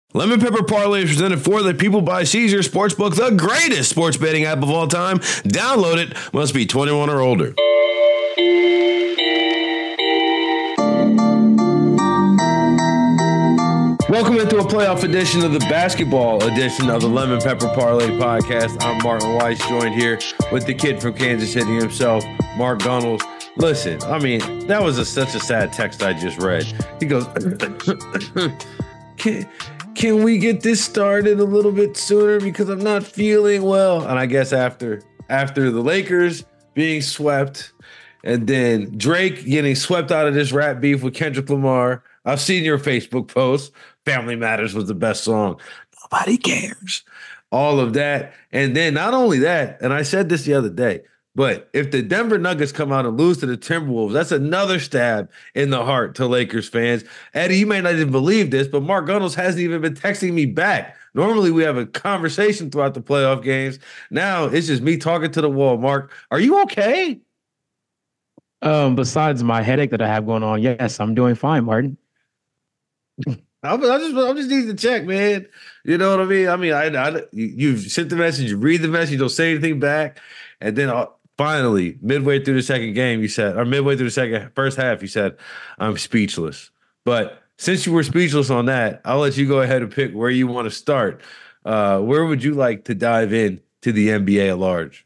Lemon Pepper Parlay is presented for the people by Caesar Sportsbook, the greatest sports betting app of all time. Download it. Must be 21 or older. Welcome into a playoff edition of the basketball edition of the Lemon Pepper Parlay podcast. I'm Martin Weiss, joined here with the kid from Kansas City himself, Mark Gunnels. Listen, I mean, that was such a sad text I just read. He goes, Can we get this started a little bit sooner because I'm not feeling well? And I guess after the Lakers being swept and then Drake getting swept out of this rap beef with Kendrick Lamar, I've seen your Facebook post. Family Matters was the best song. Nobody cares. All of that. And then not only that, and I said this the other day, but if the Denver Nuggets come out and lose to the Timberwolves, that's another stab in the heart to Lakers fans. Eddie, you may not even believe this, but Mark Gunnels hasn't even been texting me back. Normally, we have a conversation throughout the playoff games. Now, it's just me talking to the wall. Mark, are you okay? Besides my headache that I have going on, yes, I'm doing fine, Martin. I just need to check, man. You know what I mean? You sent the message, you read the message, you don't say anything back, and then finally, midway through the second game, you said, or midway through the first half, you said, I'm speechless. But since you were speechless on that, I'll let you go ahead and pick where you want to start. Where would you like to dive in to the NBA at large?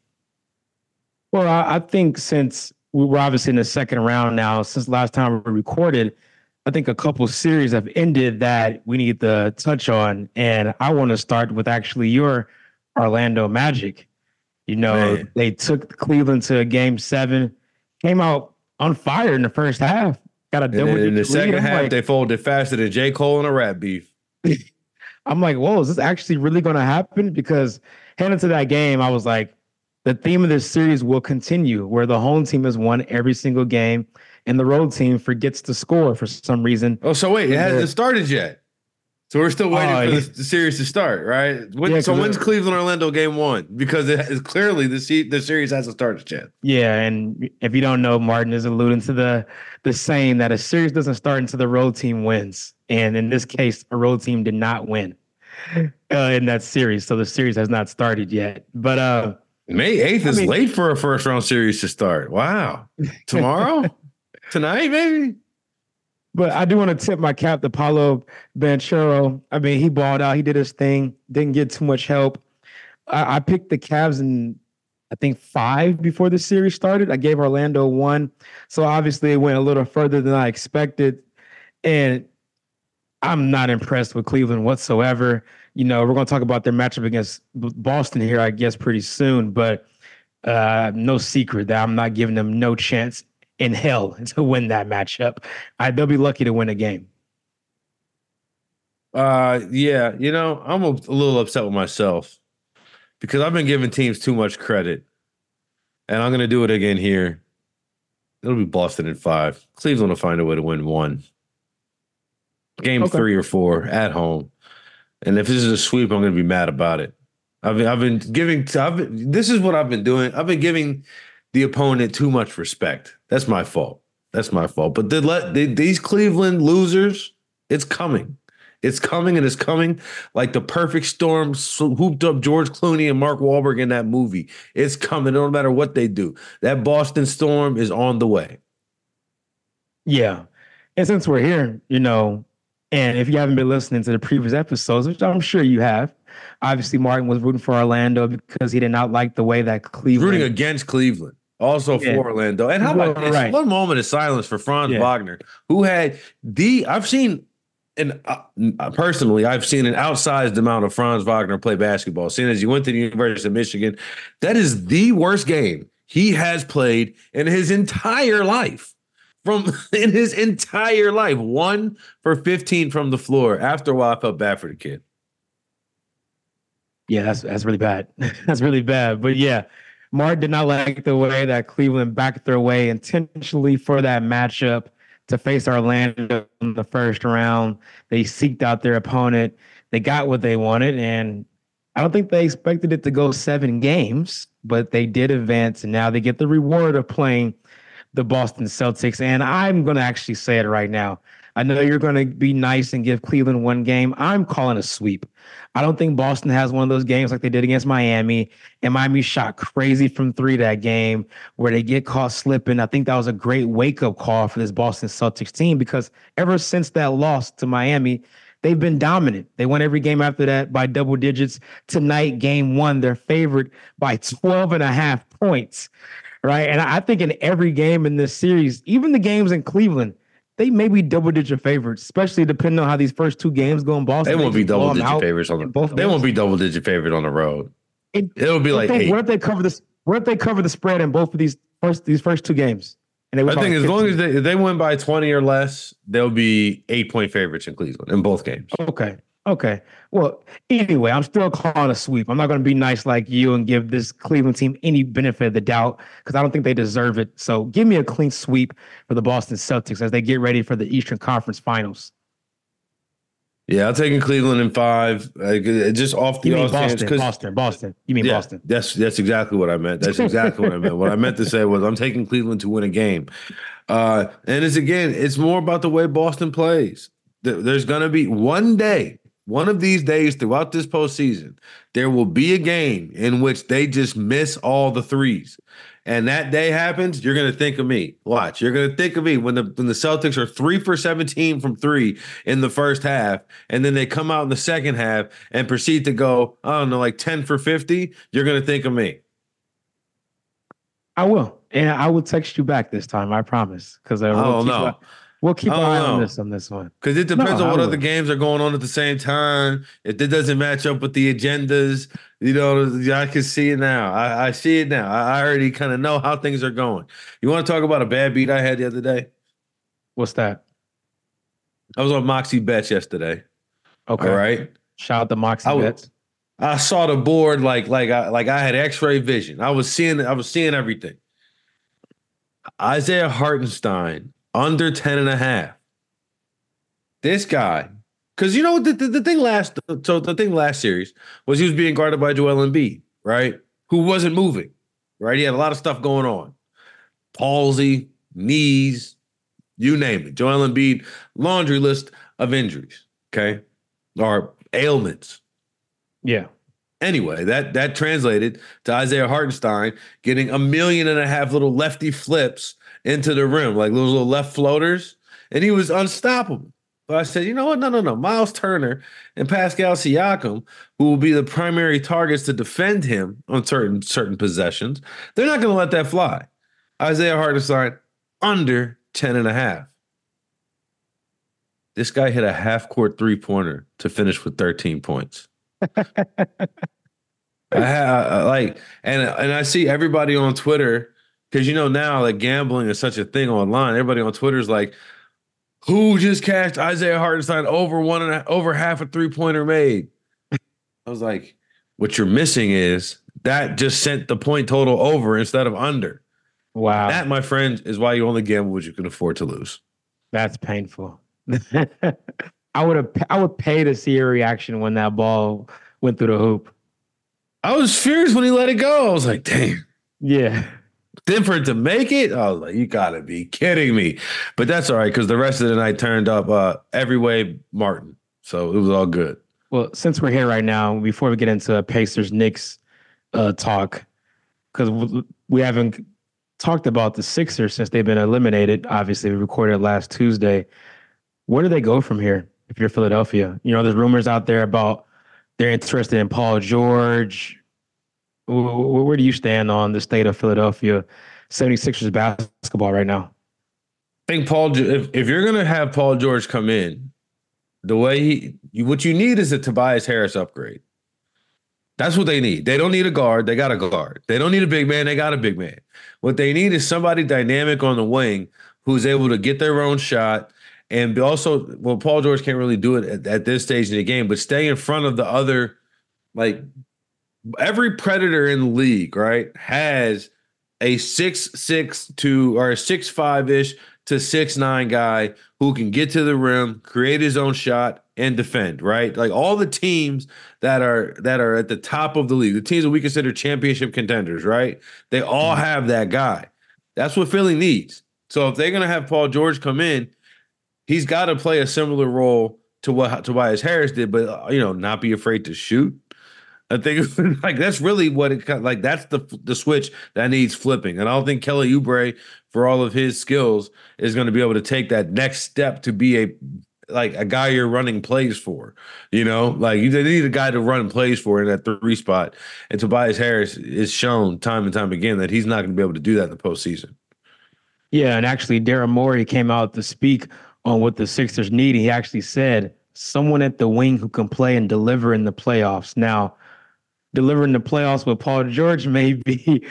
Well, I think since we were obviously in the second round now, since last time we recorded, I think a couple series have ended that we need to touch on. And I want to start with actually your Orlando Magic. You know, man, they took Cleveland to Game 7, came out on fire in the first half. Got a double in the second half, they folded faster than J. Cole in a rap beef. I'm like, whoa, is this actually really going to happen? Because heading into that game, I was like, the theme of this series will continue, where the home team has won every single game and the road team forgets to score for some reason. Oh, so wait, it hasn't started yet. So we're still waiting for the series to start, right? When's Cleveland-Orlando Game 1? Because it is clearly the series hasn't started yet. Yeah, and if you don't know, Martin is alluding to the saying that a series doesn't start until the road team wins. And in this case, a road team did not win in that series. So the series has not started yet. But May 8th is late for a first-round series to start. Wow. Tomorrow? Tonight, maybe? But I do want to tip my cap to Paolo Banchero. I mean, he balled out. He did his thing. Didn't get too much help. I picked the Cavs in, I think, 5 before the series started. I gave Orlando 1. So obviously it went a little further than I expected. And I'm not impressed with Cleveland whatsoever. You know, we're going to talk about their matchup against Boston here, I guess, pretty soon. But no secret that I'm not giving them no chance in hell to win that matchup. They'll be lucky to win a game. Yeah, you know, I'm a little upset with myself because I've been giving teams too much credit, and I'm going to do it again here. It'll be Boston in 5. Cleveland will find a way to win 1. Game 3 or 4 at home. And if this is a sweep, I'm going to be mad about it. This is what I've been doing. I've been giving the opponent too much respect. That's my fault. But these Cleveland losers, it's coming. It's coming, and it's coming like the perfect storm hooped up George Clooney and Mark Wahlberg in that movie. It's coming. No matter what they do. That Boston storm is on the way. Yeah. And since we're here, you know, and if you haven't been listening to the previous episodes, which I'm sure you have, obviously Martin was rooting for Orlando because he did not like the way that Cleveland... Rooting against Cleveland. Also for Orlando. And how about this? One moment of silence for Franz Wagner, who had I've seen an outsized amount of Franz Wagner play basketball. Seeing as he went to the University of Michigan, that is the worst game he has played in his entire life. One for 15 from the floor. After a while, I felt bad for the kid. Yeah, that's really bad. That's really bad. But yeah, Mark did not like the way that Cleveland backed their way intentionally for that matchup to face Orlando in the first round. They seeked out their opponent. They got what they wanted, and I don't think they expected it to go 7 games, but they did advance, and now they get the reward of playing the Boston Celtics. And I'm going to actually say it right now. I know you're going to be nice and give Cleveland one game. I'm calling a sweep. I don't think Boston has one of those games like they did against Miami. And Miami shot crazy from three that game where they get caught slipping. I think that was a great wake up call for this Boston Celtics team because ever since that loss to Miami, they've been dominant. They won every game after that by double digits. Tonight, game one, they're favored by 12 and a half points, right? And I think in every game in this series, even the games in Cleveland, they may be double-digit favorites, especially depending on how these first two games go in Boston. They won't be double-digit favorites on the. They won't be double-digit favorite on the road. It'll be like 8. What if they cover this? What if they cover the spread in both of these first two games? And I think as long as they win by 20 or less, they'll be 8-point favorites in Cleveland in both games. Okay. Well, anyway, I'm still calling a sweep. I'm not going to be nice like you and give this Cleveland team any benefit of the doubt because I don't think they deserve it. So give me a clean sweep for the Boston Celtics as they get ready for the Eastern Conference Finals. Yeah, I'm taking Cleveland in 5. Just off the Boston. You mean Boston? That's exactly what I meant. That's exactly what I meant. What I meant to say was I'm taking Cleveland to win a game. And it's more about the way Boston plays. There's going to be one of these days throughout this postseason, there will be a game in which they just miss all the threes. And that day happens, you're going to think of me. Watch. You're going to think of me when the Celtics are 3 for 17 from 3 in the first half, and then they come out in the second half and proceed to go, I don't know, like 10 for 50. You're going to think of me. I will. And I will text you back this time, I promise. Because we'll keep an eye on this one. Because it depends on what other games are going on at the same time. If it doesn't match up with the agendas, I can see it now. I see it now. I already kind of know how things are going. You want to talk about a bad beat I had the other day? What's that? I was on Moxie Bets yesterday. Okay. All right. Shout out to Moxie Bets. I saw the board like I had X-ray vision. I was seeing everything. Isaiah Hartenstein under 10.5. This guy, because the thing last series was he was being guarded by Joel Embiid, right? Who wasn't moving, right? He had a lot of stuff going on. Palsy, knees, you name it. Joel Embiid, laundry list of injuries, okay? Or ailments. Yeah. Anyway, that translated to Isaiah Hartenstein getting 1.5 million little lefty flips into the rim, like those little left floaters, and he was unstoppable. But I said, you know what? No. Miles Turner and Pascal Siakam, who will be the primary targets to defend him on certain possessions, they're not going to let that fly. Isaiah Hartenstein under 10.5. This guy hit a half-court three-pointer to finish with 13 points. I see everybody on Twitter, because now like gambling is such a thing online. Everybody on Twitter is like, who just cashed Isaiah Hartenstein over half a three-pointer made? I was like, what you're missing is that just sent the point total over instead of under. Wow. That, my friend, is why you only gamble what you can afford to lose. That's painful. I would pay to see your reaction when that ball went through the hoop. I was furious when he let it go. I was like, damn. Yeah. Then for it to make it, I was like, you gotta be kidding me. But that's all right, because the rest of the night turned up every way Martin. So it was all good. Well, since we're here right now, before we get into Pacers-Knicks talk, because we haven't talked about the Sixers since they've been eliminated. Obviously, we recorded last Tuesday. Where do they go from here if you're Philadelphia? There's rumors out there about they're interested in Paul George. Where do you stand on the state of Philadelphia 76ers basketball right now? I think if you're going to have Paul George come in, the way what you need is a Tobias Harris upgrade. That's what they need. They don't need a guard. They got a guard. They don't need a big man. They got a big man. What they need is somebody dynamic on the wing who's able to get their own shot. And also, well, Paul George can't really do it at this stage in the game, but stay in front of the other, like every predator in the league, right, has a 6'6" or a 6'5" to 6'9" guy who can get to the rim, create his own shot, and defend, right? Like all the teams that are at the top of the league, the teams that we consider championship contenders, right? They all have that guy. That's what Philly needs. So if they're going to have Paul George come in, he's got to play a similar role to what Tobias Harris did, but not be afraid to shoot. I think like that's really what like that's the switch that needs flipping. And I don't think Kelly Oubre, for all of his skills, is going to be able to take that next step to be a guy you're running plays for. Like they need a guy to run plays for in that three spot. And Tobias Harris is shown time and time again that he's not going to be able to do that in the postseason. Yeah, and actually, Daryl Morey came out to speak on what the Sixers need. He actually said someone at the wing who can play and deliver in the playoffs. Now, delivering the playoffs with Paul George may be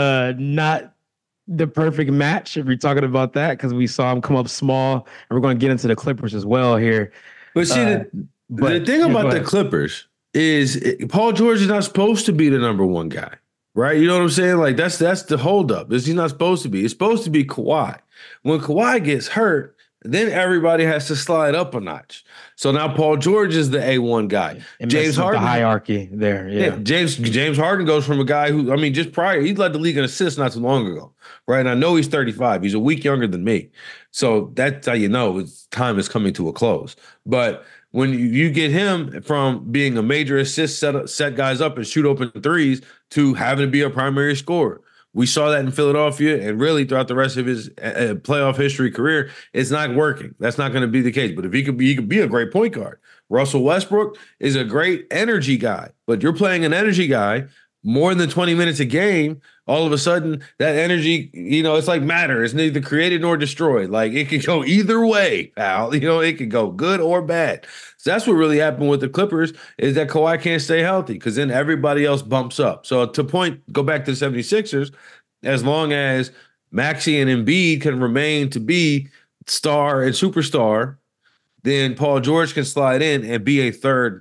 not the perfect match if you're talking about that, because we saw him come up small, and we're going to get into the Clippers as well here. But see, the thing about the Clippers is Paul George is not supposed to be the number one guy, right? You know what I'm saying? Like that's the holdup. He's not supposed to be. It's supposed to be Kawhi. When Kawhi gets hurt, then everybody has to slide up a notch. So now Paul George is the A1 guy. James Harden, the hierarchy there. Yeah. James Harden goes from a guy who, just prior, he led the league in assists not too long ago, right? And I know he's 35. He's a week younger than me. So that's how you know time is coming to a close. But when you get him from being a major assist, set guys up and shoot open threes to having to be a primary scorer. We saw that in Philadelphia, and really throughout the rest of his playoff history career, it's not working. That's not going to be the case. But if he could be a great point guard. Russell Westbrook is a great energy guy, but you're playing an energy guy more than 20 minutes a game. All of a sudden, that energy, it's like matter. It's neither created nor destroyed. Like it could go either way, pal. It could go good or bad. So that's what really happened with the Clippers is that Kawhi can't stay healthy because then everybody else bumps up. So go back to the 76ers, as long as Maxey and Embiid can remain to be star and superstar, then Paul George can slide in and be a third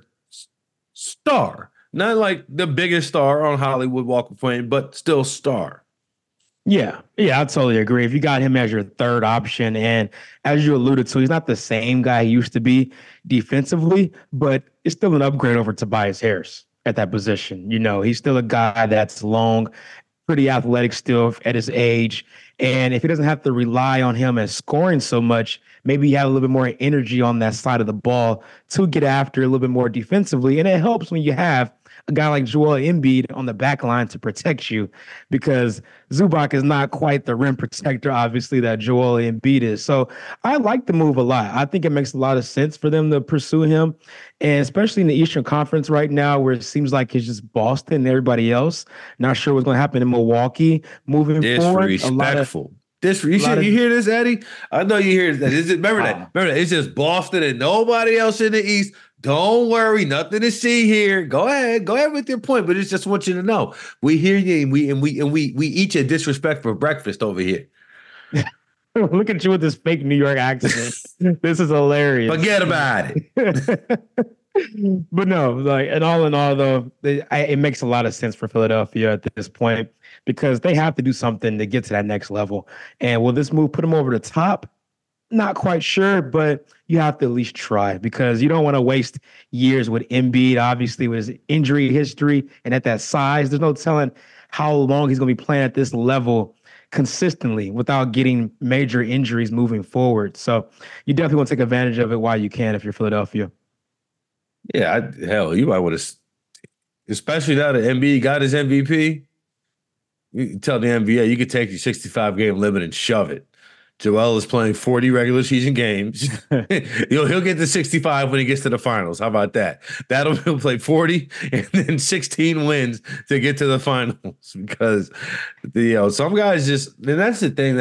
star. Not like the biggest star on Hollywood Walk of Fame, but still star. Yeah, I totally agree. If you got him as your third option, and as you alluded to, he's not the same guy he used to be defensively, but it's still an upgrade over Tobias Harris at that position. He's still a guy that's long, pretty athletic still at his age. And if he doesn't have to rely on him as scoring so much, maybe you have a little bit more energy on that side of the ball to get after a little bit more defensively. And it helps when you have a guy like Joel Embiid on the back line to protect you, because Zubac is not quite the rim protector, obviously, that Joel Embiid is. So I like the move a lot. I think it makes a lot of sense for them to pursue him, and especially in the Eastern Conference right now, where it seems like it's just Boston and everybody else. Not sure what's going to happen in Milwaukee moving forward. Disrespectful. You hear this, Eddie? I know you hear that. Remember that. It's just Boston and nobody else in the East. Don't worry, nothing to see here. Go ahead with your point, but it's just want you to know we hear you, and we eat your disrespect for breakfast over here. Look at you with this fake New York accent. This is hilarious. Forget about it. But no, like, and all in all, though, it makes a lot of sense for Philadelphia at this point, because they have to do something to get to that next level. And will this move put them over the top? Not quite sure, but you have to at least try, because you don't want to waste years with Embiid, obviously, with his injury history and at that size. There's no telling how long he's going to be playing at this level consistently without getting major injuries moving forward. So you definitely want to take advantage of it while you can if you're Philadelphia. Yeah, you might want to, especially now that Embiid got his MVP. You tell the NBA you could take your 65-game limit and shove it. Joel is playing 40 regular season games. He'll get to 65 when he gets to the finals. How about that? He'll play 40 and then 16 wins to get to the finals, because some guys just, and that's the thing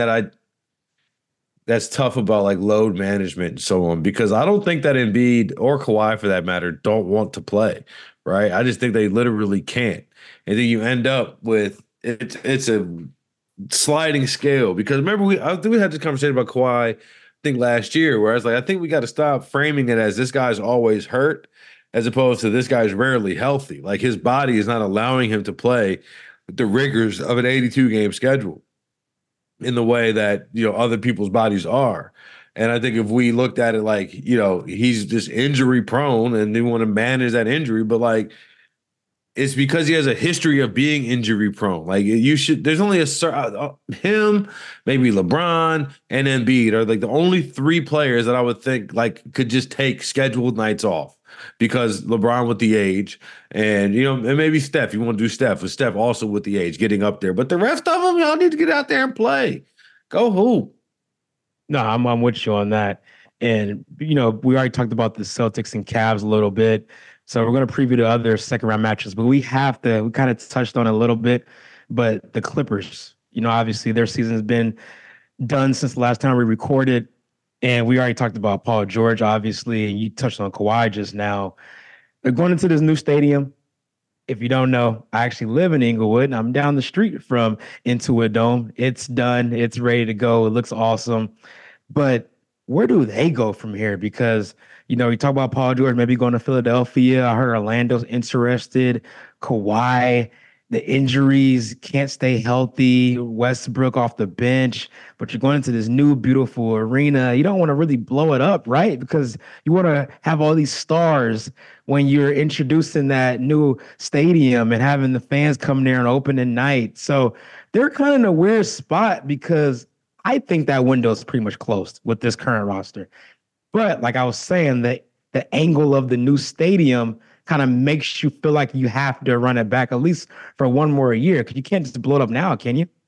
that's tough about like load management and so on, because I don't think that Embiid or Kawhi, for that matter, don't want to play, right? I just think they literally can't. And then you end up with it's a sliding scale, because remember I think we had this conversation about Kawhi, I think last year, where I was like, I think we got to stop framing it as this guy's always hurt, as opposed to this guy's rarely healthy. Like his body is not allowing him to play the rigors of an 82-game schedule in the way that other people's bodies are. And I think if we looked at it like he's just injury prone and they want to manage that injury, but like it's because he has a history of being injury prone. Like you should, there's only him, maybe LeBron and Embiid are like the only three players that I would think like could just take scheduled nights off because LeBron with the age and and maybe Steph. You want to do Steph, but Steph also with the age getting up there. But the rest of them, y'all need to get out there and play. Go hoop. No, I'm with you on that. And we already talked about the Celtics and Cavs a little bit. So we're going to preview the other second round matches, but we kind of touched on it a little bit, but the Clippers, obviously their season has been done since the last time we recorded. And we already talked about Paul George, obviously, and you touched on Kawhi just now. They're going into this new stadium. If you don't know, I actually live in Inglewood, and I'm down the street from Intuit Dome. It's done. It's ready to go. It looks awesome. But where do they go from here? Because you talk about Paul George maybe going to Philadelphia. I heard Orlando's interested. Kawhi, the injuries, can't stay healthy. Westbrook off the bench, but you're going into this new beautiful arena. You don't want to really blow it up, right? Because you want to have all these stars when you're introducing that new stadium and having the fans come there and open at night. So they're kind of in a weird spot because I think that window is pretty much closed with this current roster. But like I was saying, the angle of the new stadium kind of makes you feel like you have to run it back at least for one more year because you can't just blow it up now, can you?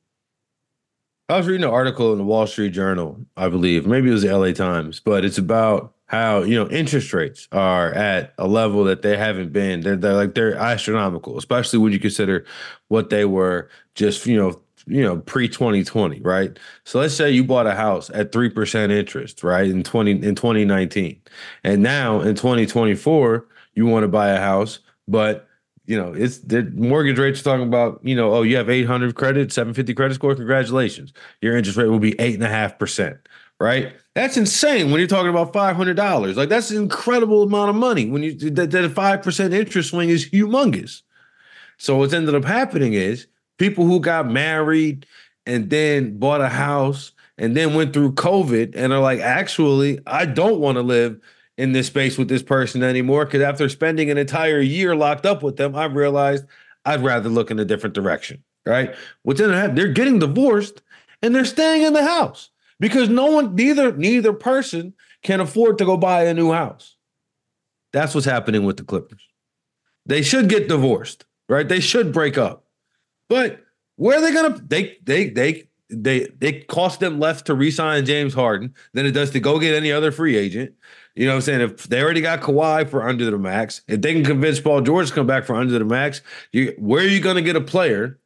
I was reading an article in the Wall Street Journal, I believe, maybe it was the LA Times, but it's about how, interest rates are at a level that they haven't been. They're astronomical, especially when you consider what they were just, pre-2020, right? So let's say you bought a house at 3% interest, right? In 2019. And now in 2024, you want to buy a house, but it's the mortgage rates talking about, oh, you have 800 credit, 750 credit score. Congratulations. Your interest rate will be 8.5%, right? That's insane when you're talking about $500. Like that's an incredible amount of money when that 5% interest swing is humongous. So what's ended up happening is people who got married and then bought a house and then went through COVID and are like, actually, I don't want to live in this space with this person anymore because after spending an entire year locked up with them, I've realized I'd rather look in a different direction, right? What's in that? They're getting divorced and they're staying in the house because neither person can afford to go buy a new house. That's what's happening with the Clippers. They should get divorced, right? They should break up. But where are they gonna they cost them less to re-sign James Harden than it does to go get any other free agent. You know what I'm saying? If they already got Kawhi for under the max, if they can convince Paul George to come back for under the max, where are you going to get a player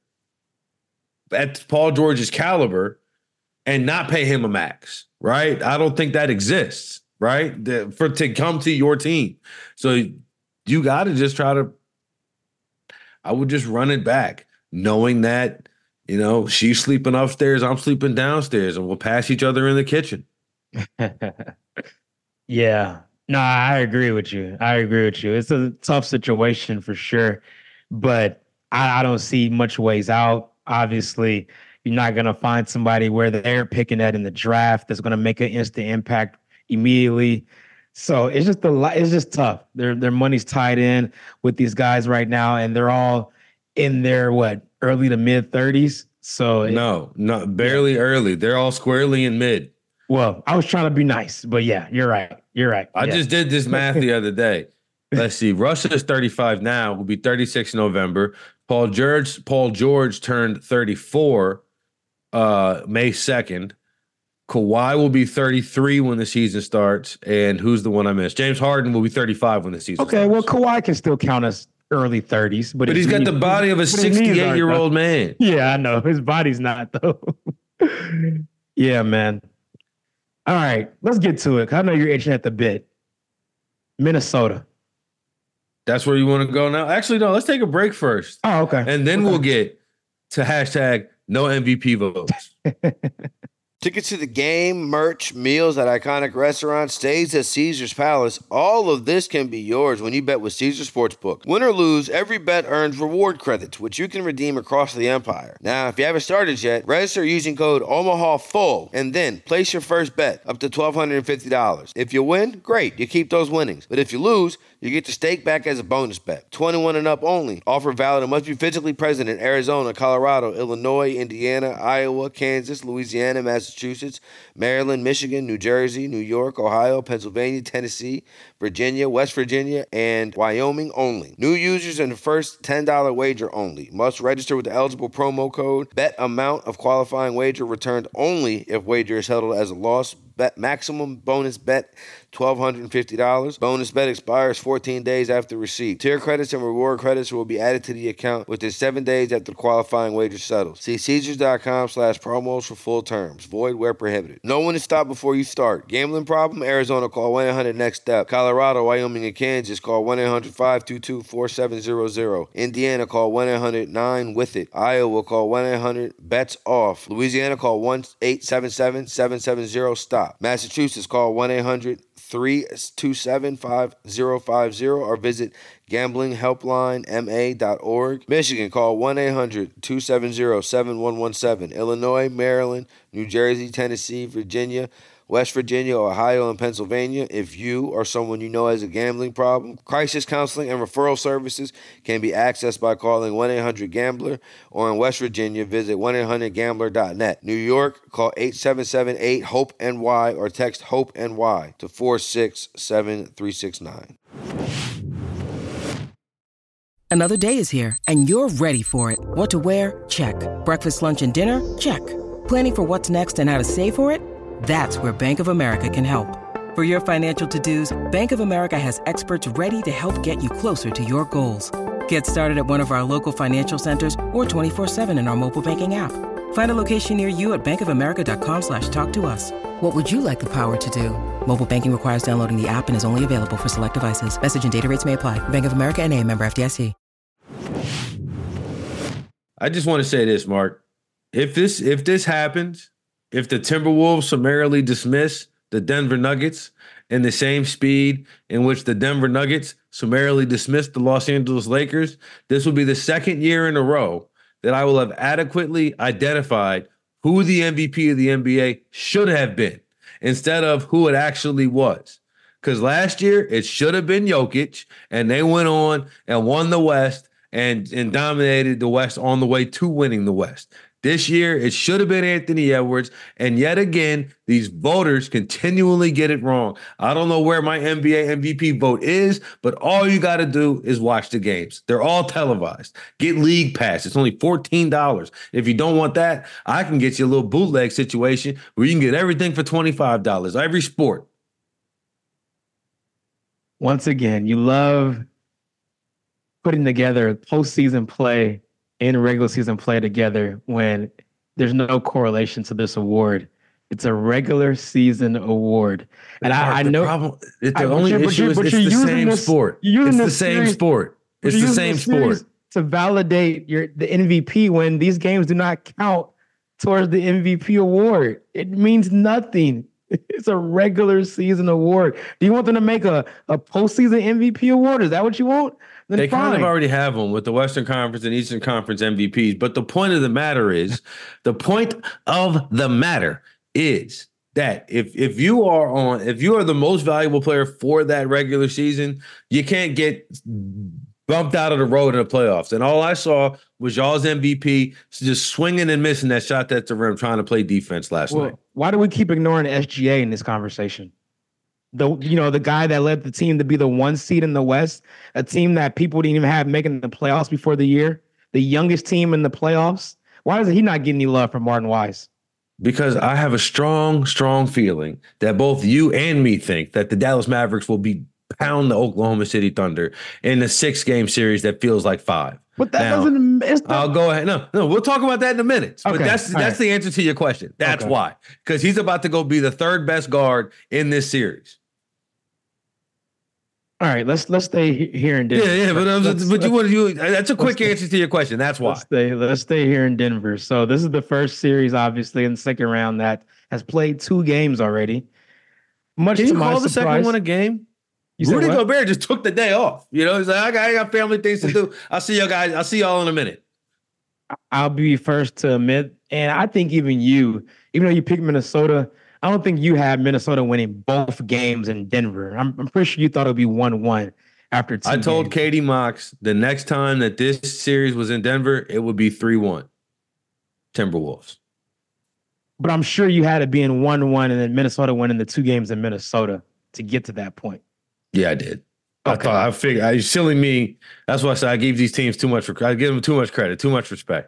at Paul George's caliber and not pay him a max, right? I don't think that exists, right? To come to your team. So you got to just I would just run it back, knowing that, she's sleeping upstairs, I'm sleeping downstairs, and we'll pass each other in the kitchen. Yeah. No, I agree with you. It's a tough situation for sure, but I don't see much ways out. Obviously, you're not going to find somebody where they're picking at in the draft that's going to make an instant impact immediately. So it's just tough. Their money's tied in with these guys right now, and they're all in their early to mid 30s. So no, barely early. They're all squarely in mid. Well, I was trying to be nice, but yeah, you're right. I just did this math the other day. Let's see. Russell is 35 now, will be 36 in November. Paul George turned 34 May 2nd. Kawhi will be 33 when the season starts. And who's the one I missed? James Harden will be 35 when the season starts. Okay, well, Kawhi can still count as early 30s. But he's got the body of a 68-year-old man. Yeah, I know. His body's not, though. Yeah, man. All right, let's get to it. I know you're itching at the bit. Minnesota. That's where you want to go now? Actually, no, let's take a break first. Oh, okay. And then we'll get to hashtag no MVP votes. Tickets to the game, merch, meals at iconic restaurants, stays at Caesar's Palace, all of this can be yours when you bet with Caesar Sportsbook. Win or lose, every bet earns reward credits, which you can redeem across the empire. Now, if you haven't started yet, register using code OMAHAFULL and then place your first bet up to $1,250. If you win, great, you keep those winnings. But if you lose, you get the stake back as a bonus bet. 21 and up only. Offer valid and must be physically present in Arizona, Colorado, Illinois, Indiana, Iowa, Kansas, Louisiana, Massachusetts, Maryland, Michigan, New Jersey, New York, Ohio, Pennsylvania, Tennessee, Virginia, West Virginia, and Wyoming only. New users and the first $10 wager only. Must register with the eligible promo code. Bet amount of qualifying wager returned only if wager is held as a loss. Bet maximum bonus bet $1,250. Bonus bet expires 14 days after receipt. Tier credits and reward credits will be added to the account within 7 days after the qualifying wager settles. See Caesars.com/promos for full terms. Void where prohibited. No one is stopped before you start. Gambling problem? Arizona, call 1-800-NEXT-STEP. Colorado, Wyoming, and Kansas, call 1-800-522-4700. Indiana, call 1-800-9-WITH-IT. Iowa, call 1-800-BETS-OFF. Louisiana, call 1-877-770-STOP. Massachusetts, call 1-800-327-5050 or visit gamblinghelplinema.org. Michigan, call 1-800-270-7117. Illinois, Maryland, New Jersey, Tennessee, Virginia, West Virginia, Ohio, and Pennsylvania. If you or someone you know has a gambling problem, crisis counseling and referral services can be accessed by calling 1-800-GAMBLER, or in West Virginia, visit 1-800-GAMBLER.net. New York, call 877-8-HOPE-NY or text HOPE-NY to 467-369. Another day is here, and you're ready for it. What to wear? Check. Breakfast, lunch, and dinner? Check. Planning for what's next and how to save for it? That's where Bank of America can help. For your financial to-dos, Bank of America has experts ready to help get you closer to your goals. Get started at one of our local financial centers or 24/7 in our mobile banking app. Find a location near you at bankofamerica.com/talktous. What would you like the power to do? Mobile banking requires downloading the app and is only available for select devices. Message and data rates may apply. Bank of America NA, member FDIC. I just want to say this, Mark. If this happens, if the Timberwolves summarily dismiss the Denver Nuggets in the same speed in which the Denver Nuggets summarily dismissed the Los Angeles Lakers, this will be the second year in a row that I will have adequately identified who the MVP of the NBA should have been instead of who it actually was. Because last year it should have been Jokic, and they went on and won the West and dominated the West on the way to winning the West. This year, it should have been Anthony Edwards. And yet again, these voters continually get it wrong. I don't know where my NBA MVP vote is, but all you got to do is watch the games. They're all televised. Get League Pass. It's only $14. If you don't want that, I can get you a little bootleg situation where you can get everything for $25, every sport. Once again, you love putting together postseason play and regular season play together when there's no correlation to this award. It's a regular season award. And I know the only issue is it's the same sport. It's the same sport. It's the same sport. To validate the MVP when these games do not count towards the MVP award. It means nothing. It's a regular season award. Do you want them to make a postseason MVP award? Is that what you want? Then they fine. kind of already have them with the Western Conference and Eastern Conference MVPs. But the point of the matter is, that if you are the most valuable player for that regular season, you can't get bumped out of the road in the playoffs. And all I saw was y'all's MVP just swinging and missing that shot at the rim, trying to play defense last night. Why do we keep ignoring SGA in this conversation? The guy that led the team to be the 1 seed in the West, a team that people didn't even have making the playoffs before the year, the youngest team in the playoffs. Why is he not getting any love from Martin Weiss? Because I have a strong, strong feeling that both you and me think that the Dallas Mavericks will pound the Oklahoma City Thunder in a 6-game series that feels like 5. But that doesn't. I'll go ahead. No, we'll talk about that in a minute. But okay, that's the answer to your question. That's why. Because he's about to go be the 3rd best guard in this series. All right, let's stay here in Denver. Yeah, that's a quick answer to your question. That's why. Let's stay here in Denver. So this is the first series, obviously, in the second round that has played 2 games already. Much Can to you my call the surprise, second one a game? you said Rudy what? Gobert just took the day off. You know, he's like, I got family things to do. I'll see you guys. I'll see y'all in a minute. I'll be first to admit, and I think even though you picked Minnesota, I don't think you had Minnesota winning both games in Denver. I'm pretty sure you thought it would be 1-1 after 2 I told games. Katie Mox the next time that this series was in Denver, it would be 3-1 Timberwolves. But I'm sure you had it being 1-1 and then Minnesota winning the 2 games in Minnesota to get to that point. Yeah, I did. Okay. I figured, silly me. That's why I said I gave these teams too much. I give them too much credit, too much respect.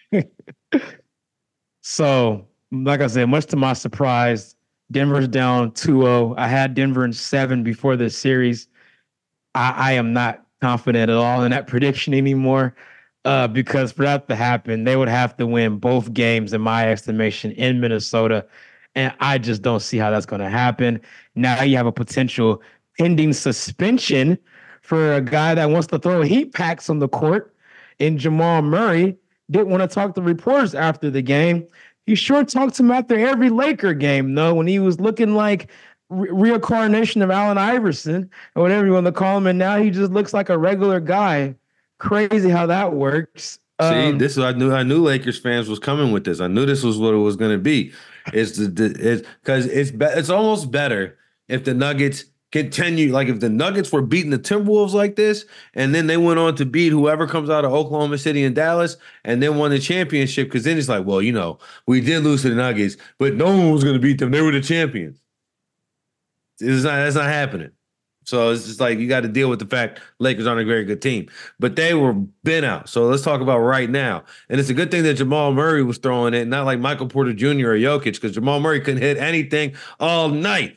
So, like I said, much to my surprise, Denver's down 2-0. I had Denver in 7 before this series. I am not confident at all in that prediction anymore because for that to happen, they would have to win both games, in my estimation, in Minnesota. And I just don't see how that's going to happen. Now you have a potential pending suspension for a guy that wants to throw heat packs on the court. And Jamal Murray didn't want to talk to reporters after the game. He sure talked to him after every Laker game, though, when he was looking like reincarnation of Allen Iverson or whatever you want to call him. And now he just looks like a regular guy. Crazy how that works. See, this is I knew Lakers fans was coming with this. I knew this was what it was going to be. It's because it's almost better if the Nuggets continue. Like if the Nuggets were beating the Timberwolves like this, and then they went on to beat whoever comes out of Oklahoma City and Dallas, and then won the championship. Because then it's like, well, we did lose to the Nuggets, but no one was going to beat them. They were the champions. That's not happening. So it's just like you got to deal with the fact Lakers aren't a very good team. But they were been out. So let's talk about right now. And it's a good thing that Jamal Murray was throwing it, not like Michael Porter Jr. or Jokic, because Jamal Murray couldn't hit anything all night.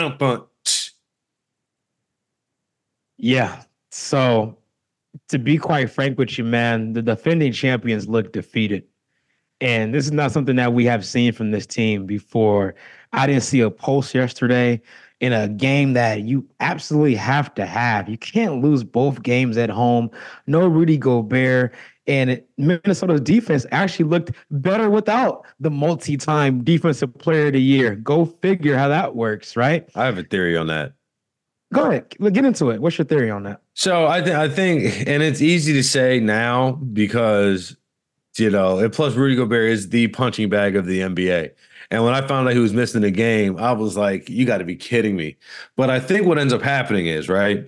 Yeah. So to be quite frank with you, man, the defending champions look defeated. And this is not something that we have seen from this team before. I didn't see a pulse yesterday in a game that you absolutely have to have. You can't lose both games at home. No Rudy Gobert. And Minnesota's defense actually looked better without the multi-time defensive player of the year. Go figure how that works, right? I have a theory on that. Go ahead. Get into it. What's your theory on that? So I think, and it's easy to say now because, and plus Rudy Gobert is the punching bag of the NBA. And when I found out he was missing a game, I was like, you got to be kidding me. But I think what ends up happening is, right,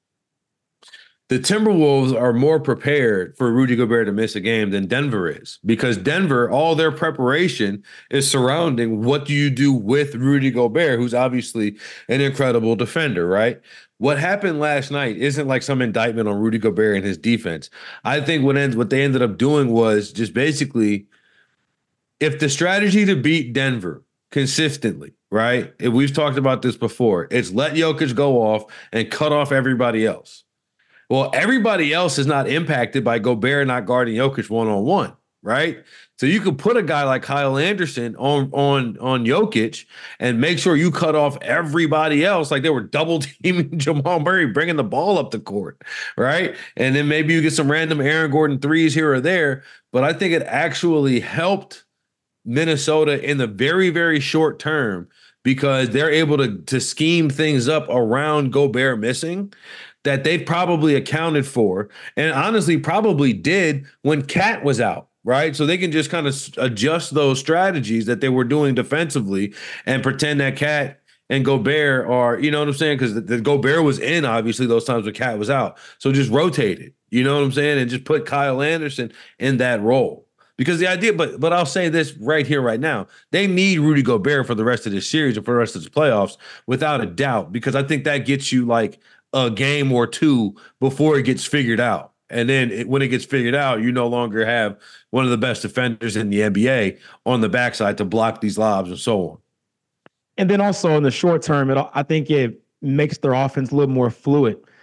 the Timberwolves are more prepared for Rudy Gobert to miss a game than Denver is, because Denver, all their preparation is surrounding what do you do with Rudy Gobert, who's obviously an incredible defender, right? What happened last night isn't like some indictment on Rudy Gobert and his defense. I think what they ended up doing was just basically, if the strategy to beat Denver consistently, right? If we've talked about this before, it's let Jokic go off and cut off everybody else. Well, everybody else is not impacted by Gobert not guarding Jokic one-on-one, right? So you could put a guy like Kyle Anderson on Jokic and make sure you cut off everybody else, like they were double teaming Jamal Murray, bringing the ball up the court, right? And then maybe you get some random Aaron Gordon threes here or there. But I think it actually helped Minnesota in the very, very short term because they're able to scheme things up around Gobert missing that they've probably accounted for and honestly probably did when Cat was out, right? So they can just kind of adjust those strategies that they were doing defensively and pretend that Cat and Gobert are, you know what I'm saying? Because the Gobert was in, obviously, those times when Cat was out. So just rotate it, you know what I'm saying? And just put Kyle Anderson in that role. Because the idea, but I'll say this right here, right now, they need Rudy Gobert for the rest of this series and for the rest of the playoffs, without a doubt, because I think that gets you like a game or two before it gets figured out. And then when it gets figured out, you no longer have one of the best defenders in the NBA on the backside to block these lobs and so on. And then also in the short term, I think it makes their offense a little more fluid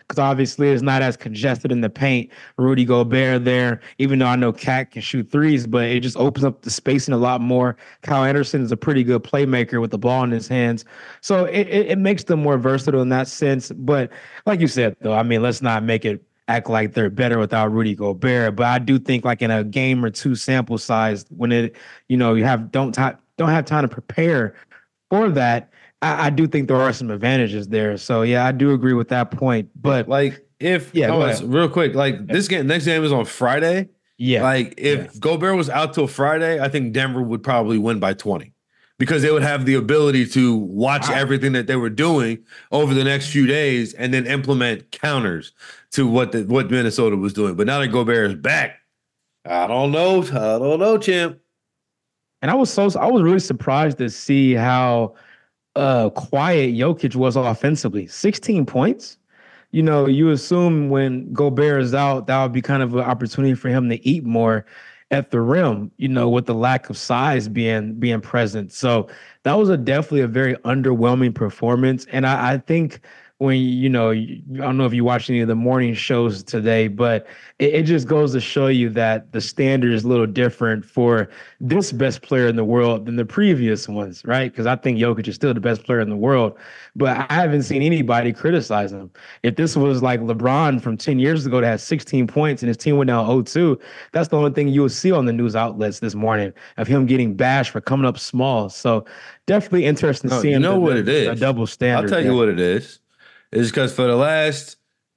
because obviously it's not as congested in the paint. Rudy Gobert there, even though I know Cat can shoot threes, but it just opens up the spacing a lot more. Kyle Anderson is a pretty good playmaker with the ball in his hands. So it makes them more versatile in that sense. But like you said, though, I mean, let's not make it act like they're better without Rudy Gobert. But I do think like in a game or two sample size, when don't have time to prepare for that, I do think there are some advantages there. So yeah, I do agree with that point. But Like real quick, like next game is on Friday. yeah, Like if Gobert was out till Friday, I think Denver would probably win by 20 because they would have the ability to watch everything that they were doing over the next few days and then implement counters to what Minnesota was doing. But now that Gobert is back, I don't know, champ. and I was really surprised to see how quiet Jokic was offensively. 16 points. You know, you assume when Gobert is out, that would be kind of an opportunity for him to eat more at the rim, you know, with the lack of size being present. So that was definitely a very underwhelming performance. And I think when, I don't know if you watched any of the morning shows today, but it just goes to show you that the standard is a little different for this best player in the world than the previous ones, right? Because I think Jokic is still the best player in the world, but I haven't seen anybody criticize him. If this was like LeBron from 10 years ago that had 16 points and his team went down 0-2, that's the only thing you will see on the news outlets this morning of him getting bashed for coming up small. So definitely interesting seeing a double standard. I'll tell you what it is. Is because for the last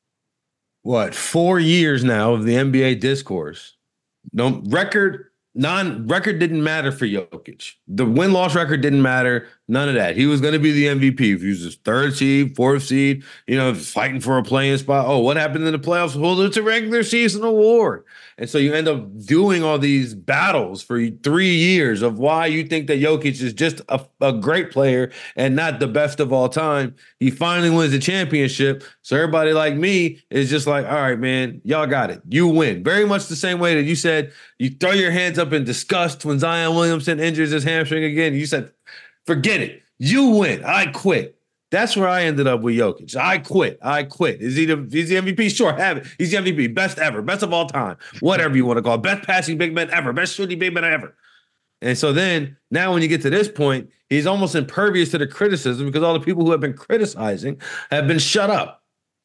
4 years now of the NBA discourse, record didn't matter for Jokic. The win-loss record didn't matter. None of that. He was going to be the MVP. If he was his 3rd seed, 4th seed, fighting for a playing spot. Oh, what happened in the playoffs? Well, it's a regular season award. And so you end up doing all these battles for 3 years of why you think that Jokic is just a great player and not the best of all time. He finally wins the championship. So everybody like me is just like, all right, man, y'all got it. You win. Very much the same way that you said you throw your hands up in disgust when Zion Williamson injures his hamstring again. You said, forget it. You win. I quit. That's where I ended up with Jokic. I quit. Is he the MVP? Sure, have it. He's the MVP. Best ever. Best of all time. Whatever you want to call it. Best passing big man ever. Best shooting big man ever. And so then, now when you get to this point, he's almost impervious to the criticism because all the people who have been criticizing have been shut up.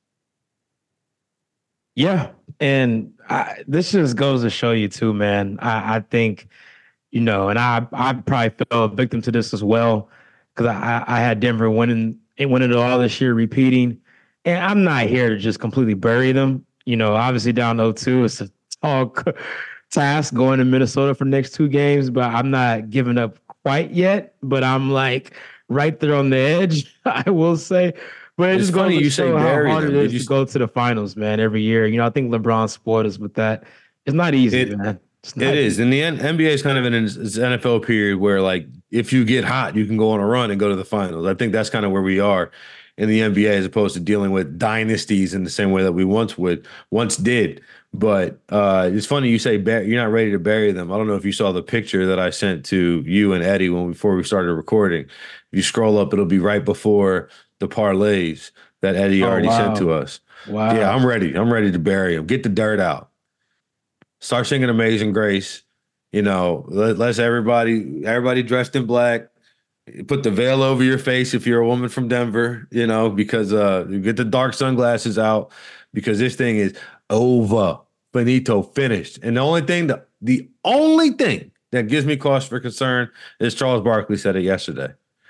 Yeah. And this just goes to show you too, man. I think, and I probably fell a victim to this as well because I had Denver winning it all this year, repeating. And I'm not here to just completely bury them. Obviously down 0-2, it's a tall task going to Minnesota for the next 2 games, but I'm not giving up quite yet. But I'm like right there on the edge, I will say. But it's just funny you say bury them. It is to go to the finals, man, every year. I think LeBron spoiled us with that. It's not easy, man. It is. And the NBA is kind of in an NFL period where, like, if you get hot, you can go on a run and go to the finals. I think that's kind of where we are in the NBA as opposed to dealing with dynasties in the same way that we once did. But it's funny you say you're not ready to bury them. I don't know if you saw the picture that I sent to you and Eddie before we started recording. If you scroll up, it'll be right before the parlays that Eddie already sent to us. Wow. Yeah, I'm ready. I'm ready to bury him. Get the dirt out. Start singing Amazing Grace. Let's everybody dressed in black. Put the veil over your face if you're a woman from Denver, because you get the dark sunglasses out because this thing is over. Finito, finished. And the only thing that gives me cause for concern is Charles Barkley said it yesterday.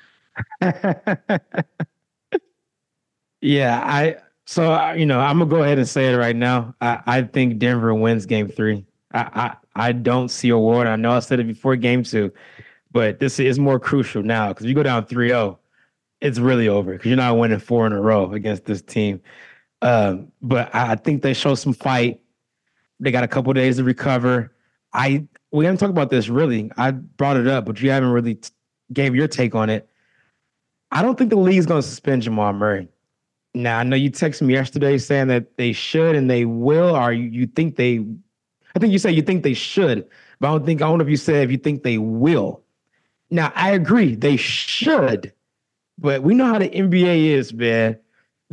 Yeah, I'm gonna go ahead and say it right now. I think Denver wins Game 3. I don't see a world. I know I said it before Game 2, but this is more crucial now because if you go down 3-0, it's really over because you're not winning 4 in a row against this team. But I think they show some fight. They got a couple of days to recover. We haven't talked about this really. I brought it up, but you haven't really gave your take on it. I don't think the league's going to suspend Jamal Murray. Now, I know you texted me yesterday saying that they should and they will, or you think they – I think you said you think they should, but I don't know if you said if you think they will. Now, I agree. They should, but we know how the NBA is, man.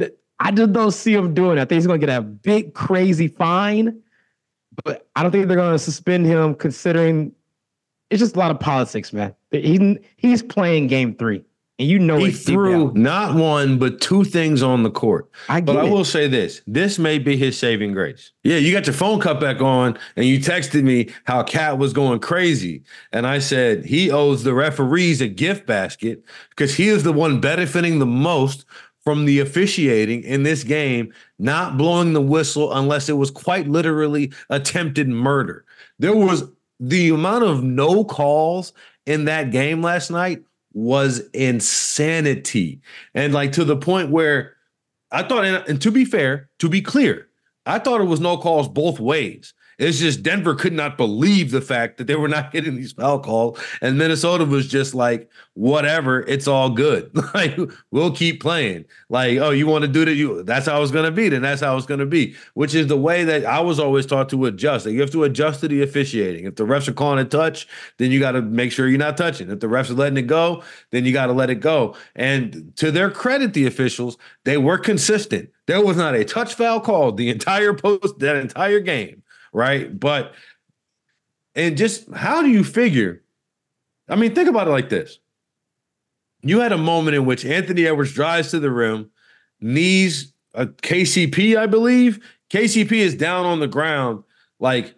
I just don't see him doing it. I think he's going to get a big, crazy fine, but I don't think they're going to suspend him considering it's just a lot of politics, man. He's playing game 3. And he threw not one, but 2 things on the court. I will say this. This may be his saving grace. Yeah, you got your phone cut back on and you texted me how Cat was going crazy. And I said he owes the referees a gift basket because he is the one benefiting the most from the officiating in this game, not blowing the whistle unless it was quite literally attempted murder. There was the amount of no calls in that game last night was insanity. And like to the point where I thought, and to be fair, to be clear, I thought it was no calls both ways. It's just Denver could not believe the fact that they were not getting these foul calls. And Minnesota was just like, whatever, it's all good. Like, we'll keep playing. Like, oh, you want to do that? That's how it's going to be. Then that's how it's going to be, which is the way that I was always taught to adjust. Like, you have to adjust to the officiating. If the refs are calling a touch, then you got to make sure you're not touching. If the refs are letting it go, then you got to let it go. And to their credit, the officials, they were consistent. There was not a touch foul called that entire game. Right. But, and just how do you figure? I mean, think about it like this. You had a moment in which Anthony Edwards drives to the rim, knees KCP, I believe. KCP is down on the ground, trying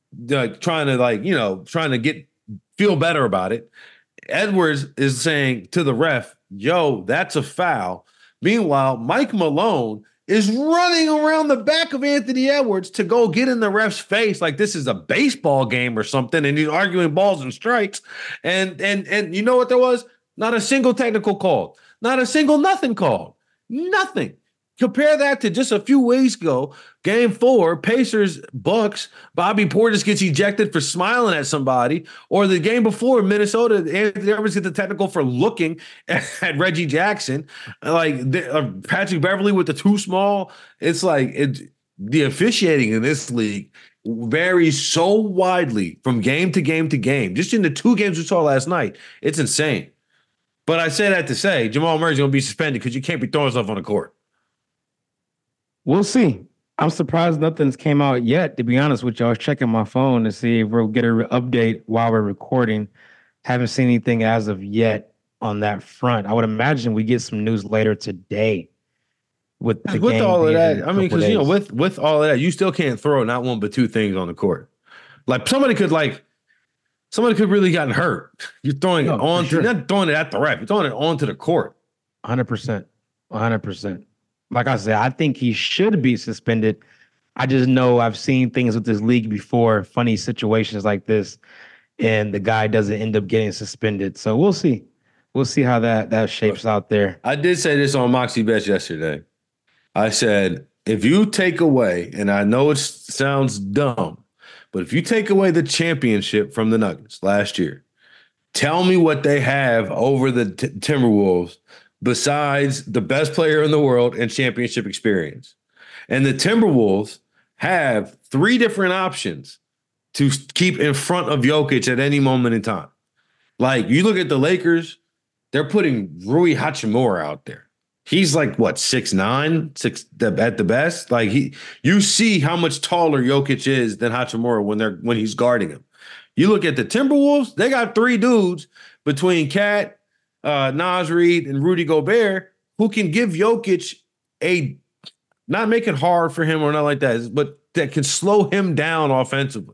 to feel better about it. Edwards is saying to the ref, yo, that's a foul. Meanwhile, Mike Malone is running around the back of Anthony Edwards to go get in the ref's face like this is a baseball game or something, and he's arguing balls and strikes. And you know what there was? Not a single technical call. Not a single nothing called. Nothing. Compare that to just a few weeks ago, Game 4, Pacers, Bucks, Bobby Portis gets ejected for smiling at somebody, or the game before, Minnesota, Anthony Edwards gets the technical for looking at Reggie Jackson, like Patrick Beverly with the too small. It's like the officiating in this league varies so widely from game to game to game. Just in the 2 games we saw last night, it's insane. But I say that to say Jamal Murray's going to be suspended because you can't be throwing stuff on the court. We'll see. I'm surprised nothing's came out yet, to be honest with you. I was checking my phone to see if we'll get an update while we're recording. Haven't seen anything as of yet on that front. I would imagine we get some news later today with all of that. I mean, because with all of that, you still can't throw not one but 2 things on the court. Like somebody could really gotten hurt. You're throwing it not throwing it at the ref. You're throwing it onto the court. 100%. 100%. Like I said, I think he should be suspended. I just know I've seen things with this league before, funny situations like this, and the guy doesn't end up getting suspended. So we'll see. We'll see how that shapes out there. I did say this on Moxie Bets yesterday. I said, if you take away, and I know it sounds dumb, but if you take away the championship from the Nuggets last year, tell me what they have over the Timberwolves besides the best player in the world and championship experience. And the Timberwolves have 3 different options to keep in front of Jokic at any moment in time. Like, you look at the Lakers, they're putting Rui Hachimura out there. He's like, what, 6'9", 6 at the best? Like, you see how much taller Jokic is than Hachimura when he's guarding him. You look at the Timberwolves, they got 3 dudes between Cat, Naz Reid, and Rudy Gobert, who can give Jokic not make it hard for him or not like that, but that can slow him down offensively.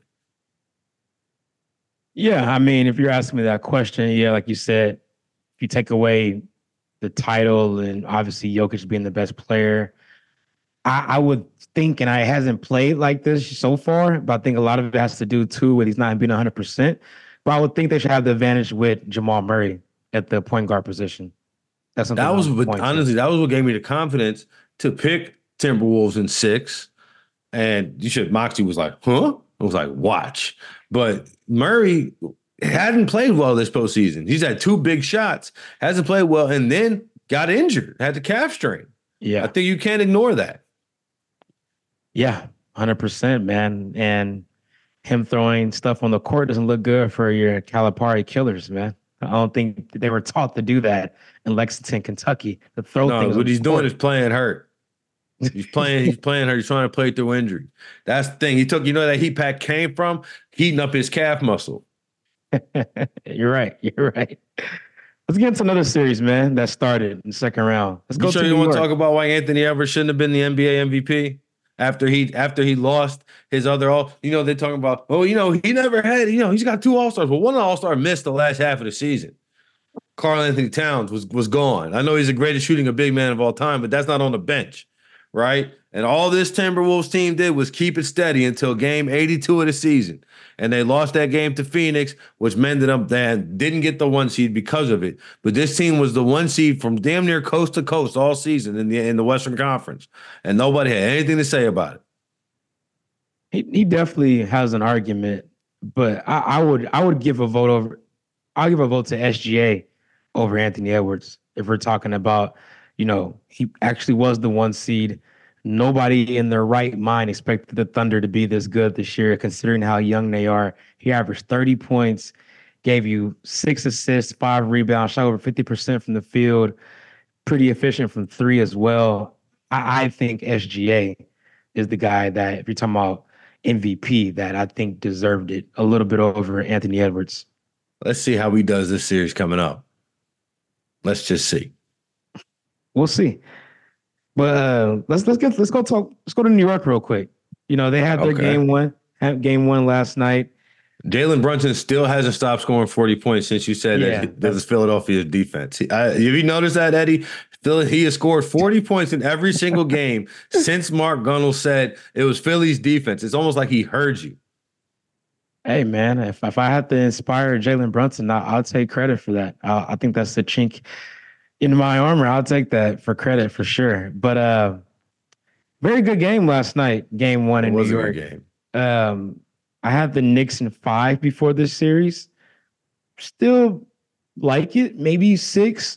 Yeah, I mean, if you're asking me that question, yeah, like you said, if you take away the title and obviously Jokic being the best player, I would think, and it hasn't played like this so far, but I think a lot of it has to do too with he's not being 100%. But I would think they should have the advantage with Jamal Murray at the point guard position. That was what gave me the confidence to pick Timberwolves in 6. And Moxie was like, huh? I was like, watch. But Murray hadn't played well this postseason. He's had 2 big shots, hasn't played well, and then got injured, had the calf strain. Yeah. I think you can't ignore that. Yeah, 100%, man. And him throwing stuff on the court doesn't look good for your Calipari killers, man. I don't think they were taught to do that in Lexington, Kentucky. To throw things. What he's doing is playing hurt. He's playing her. He's trying to play through injury. That's the thing. He took, that heat pack came from heating up his calf muscle. You're right. Let's get into another series, man, that started in the second round. Let's go. You sure you want to talk about why Anthony Edwards shouldn't have been the NBA MVP after he lost his other they're talking about, he never had, he's got 2 All-Stars. Well, one All-Star missed the last half of the season. Karl-Anthony Towns was gone. I know he's the greatest shooting a big man of all time, but that's not on the bench, right? And all this Timberwolves team did was keep it steady until game 82 of the season. And they lost that game to Phoenix, which meant that they didn't get the 1 seed because of it. But this team was the 1 seed from damn near coast to coast all season in the Western Conference. And nobody had anything to say about it. He definitely has an argument, but I would give a vote I'll give a vote to SGA over Anthony Edwards if we're talking about, he actually was the 1 seed. Nobody in their right mind expected the Thunder to be this good this year, considering how young they are. He averaged 30 points, gave you 6 assists, 5 rebounds, shot over 50% from the field, pretty efficient from 3 as well. I think SGA is the guy that, if you're talking about MVP, that I think deserved it a little bit over Anthony Edwards. Let's see how he does this series coming up. Let's just see. We'll see. But let's go to New York real quick. They had their game one last night. Jalen Brunson still hasn't stopped scoring 40 points since you said that that's Philadelphia's defense. Have you noticed that, Eddie? He has scored 40 points in every single game since Mark Gunnell said it was Philly's defense. It's almost like he heard you. Hey, man, if I had to inspire Jalen Brunson, I'll take credit for that. I think that's the chink in my armor. I'll take that for credit for sure. But very good game last night, game 1 in New York. It was a good game. I had the Knicks in 5 before this series. Still like it, maybe 6.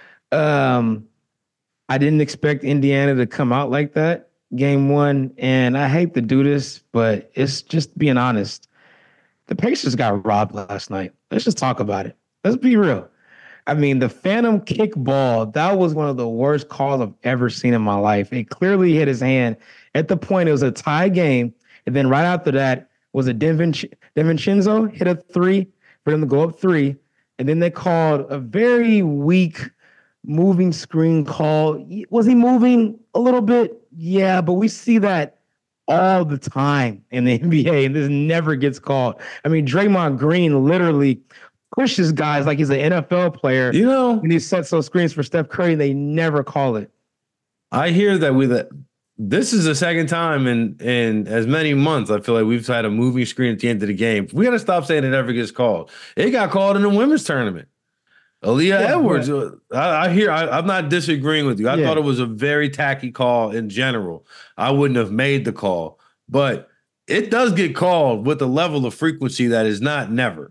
I didn't expect Indiana to come out like that, game 1. And I hate to do this, but it's just being honest. The Pacers got robbed last night. Let's just talk about it. Let's be real. I mean, the phantom kick ball, that was one of the worst calls I've ever seen in my life. It clearly hit his hand. At the point, it was a tie game. And then right after that was a DiVincenzo hit a 3 for them to go up 3. And then they called a very weak moving screen call. Was he moving a little bit? Yeah, but we see that all the time in the NBA, and this never gets called. I mean, Draymond Green literally pushes guys like he's an NFL player. And he sets those screens for Steph Curry, and they never call it. I hear that this is the second time in as many months I feel like we've had a moving screen at the end of the game. We got to stop saying it never gets called. It got called in the women's tournament. Aaliyah Edwards, I'm not disagreeing with you. I thought it was a very tacky call in general. I wouldn't have made the call, but it does get called with a level of frequency that is not never.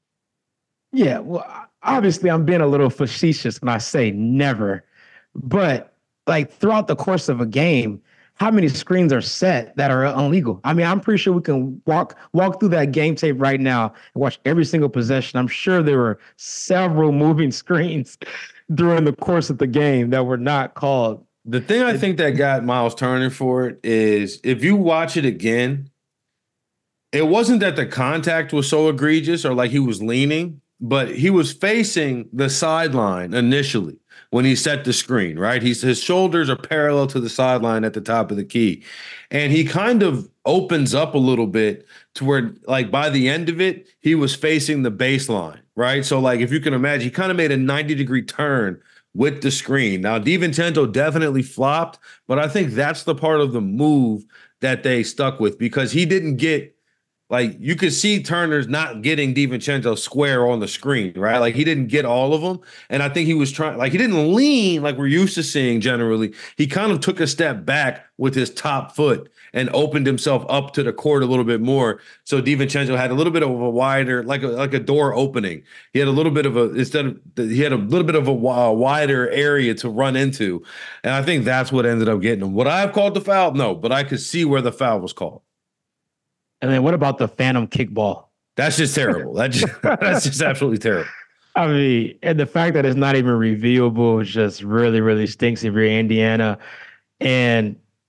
Yeah, well, obviously I'm being a little facetious when I say never, but like throughout the course of a game, how many screens are set that are illegal? I mean, I'm pretty sure we can walk through that game tape right now and watch every single possession. I'm sure there were several moving screens during the course of the game that were not called. The thing I think that got Miles Turner for it is if you watch it again, it wasn't that the contact was so egregious or like he was leaning, but he was facing the sideline initially when he set the screen, right? His shoulders are parallel to the sideline at the top of the key. And he kind of opens up a little bit to where, like, by the end of it, he was facing the baseline, right? So, like, if you can imagine, he kind of made a 90-degree turn with the screen. Now, DiVincenzo definitely flopped, but I think that's the part of the move that they stuck with because he didn't get, like, you could see Turner's not getting DiVincenzo square on the screen, right? Like, he didn't get all of them. And I think he was trying, like, he didn't lean like we're used to seeing generally. He kind of took a step back with his top foot and opened himself up to the court a little bit more. So DiVincenzo had a little bit of a wider, like a door opening. He had a little bit of a wider area to run into. And I think that's what ended up getting him. Would I have called the foul? No, but I could see where the foul was called. And then what about the phantom kickball? That's just terrible. That's just absolutely terrible. I mean, and the fact that it's not even reviewable just really, really stinks if you're Indiana. And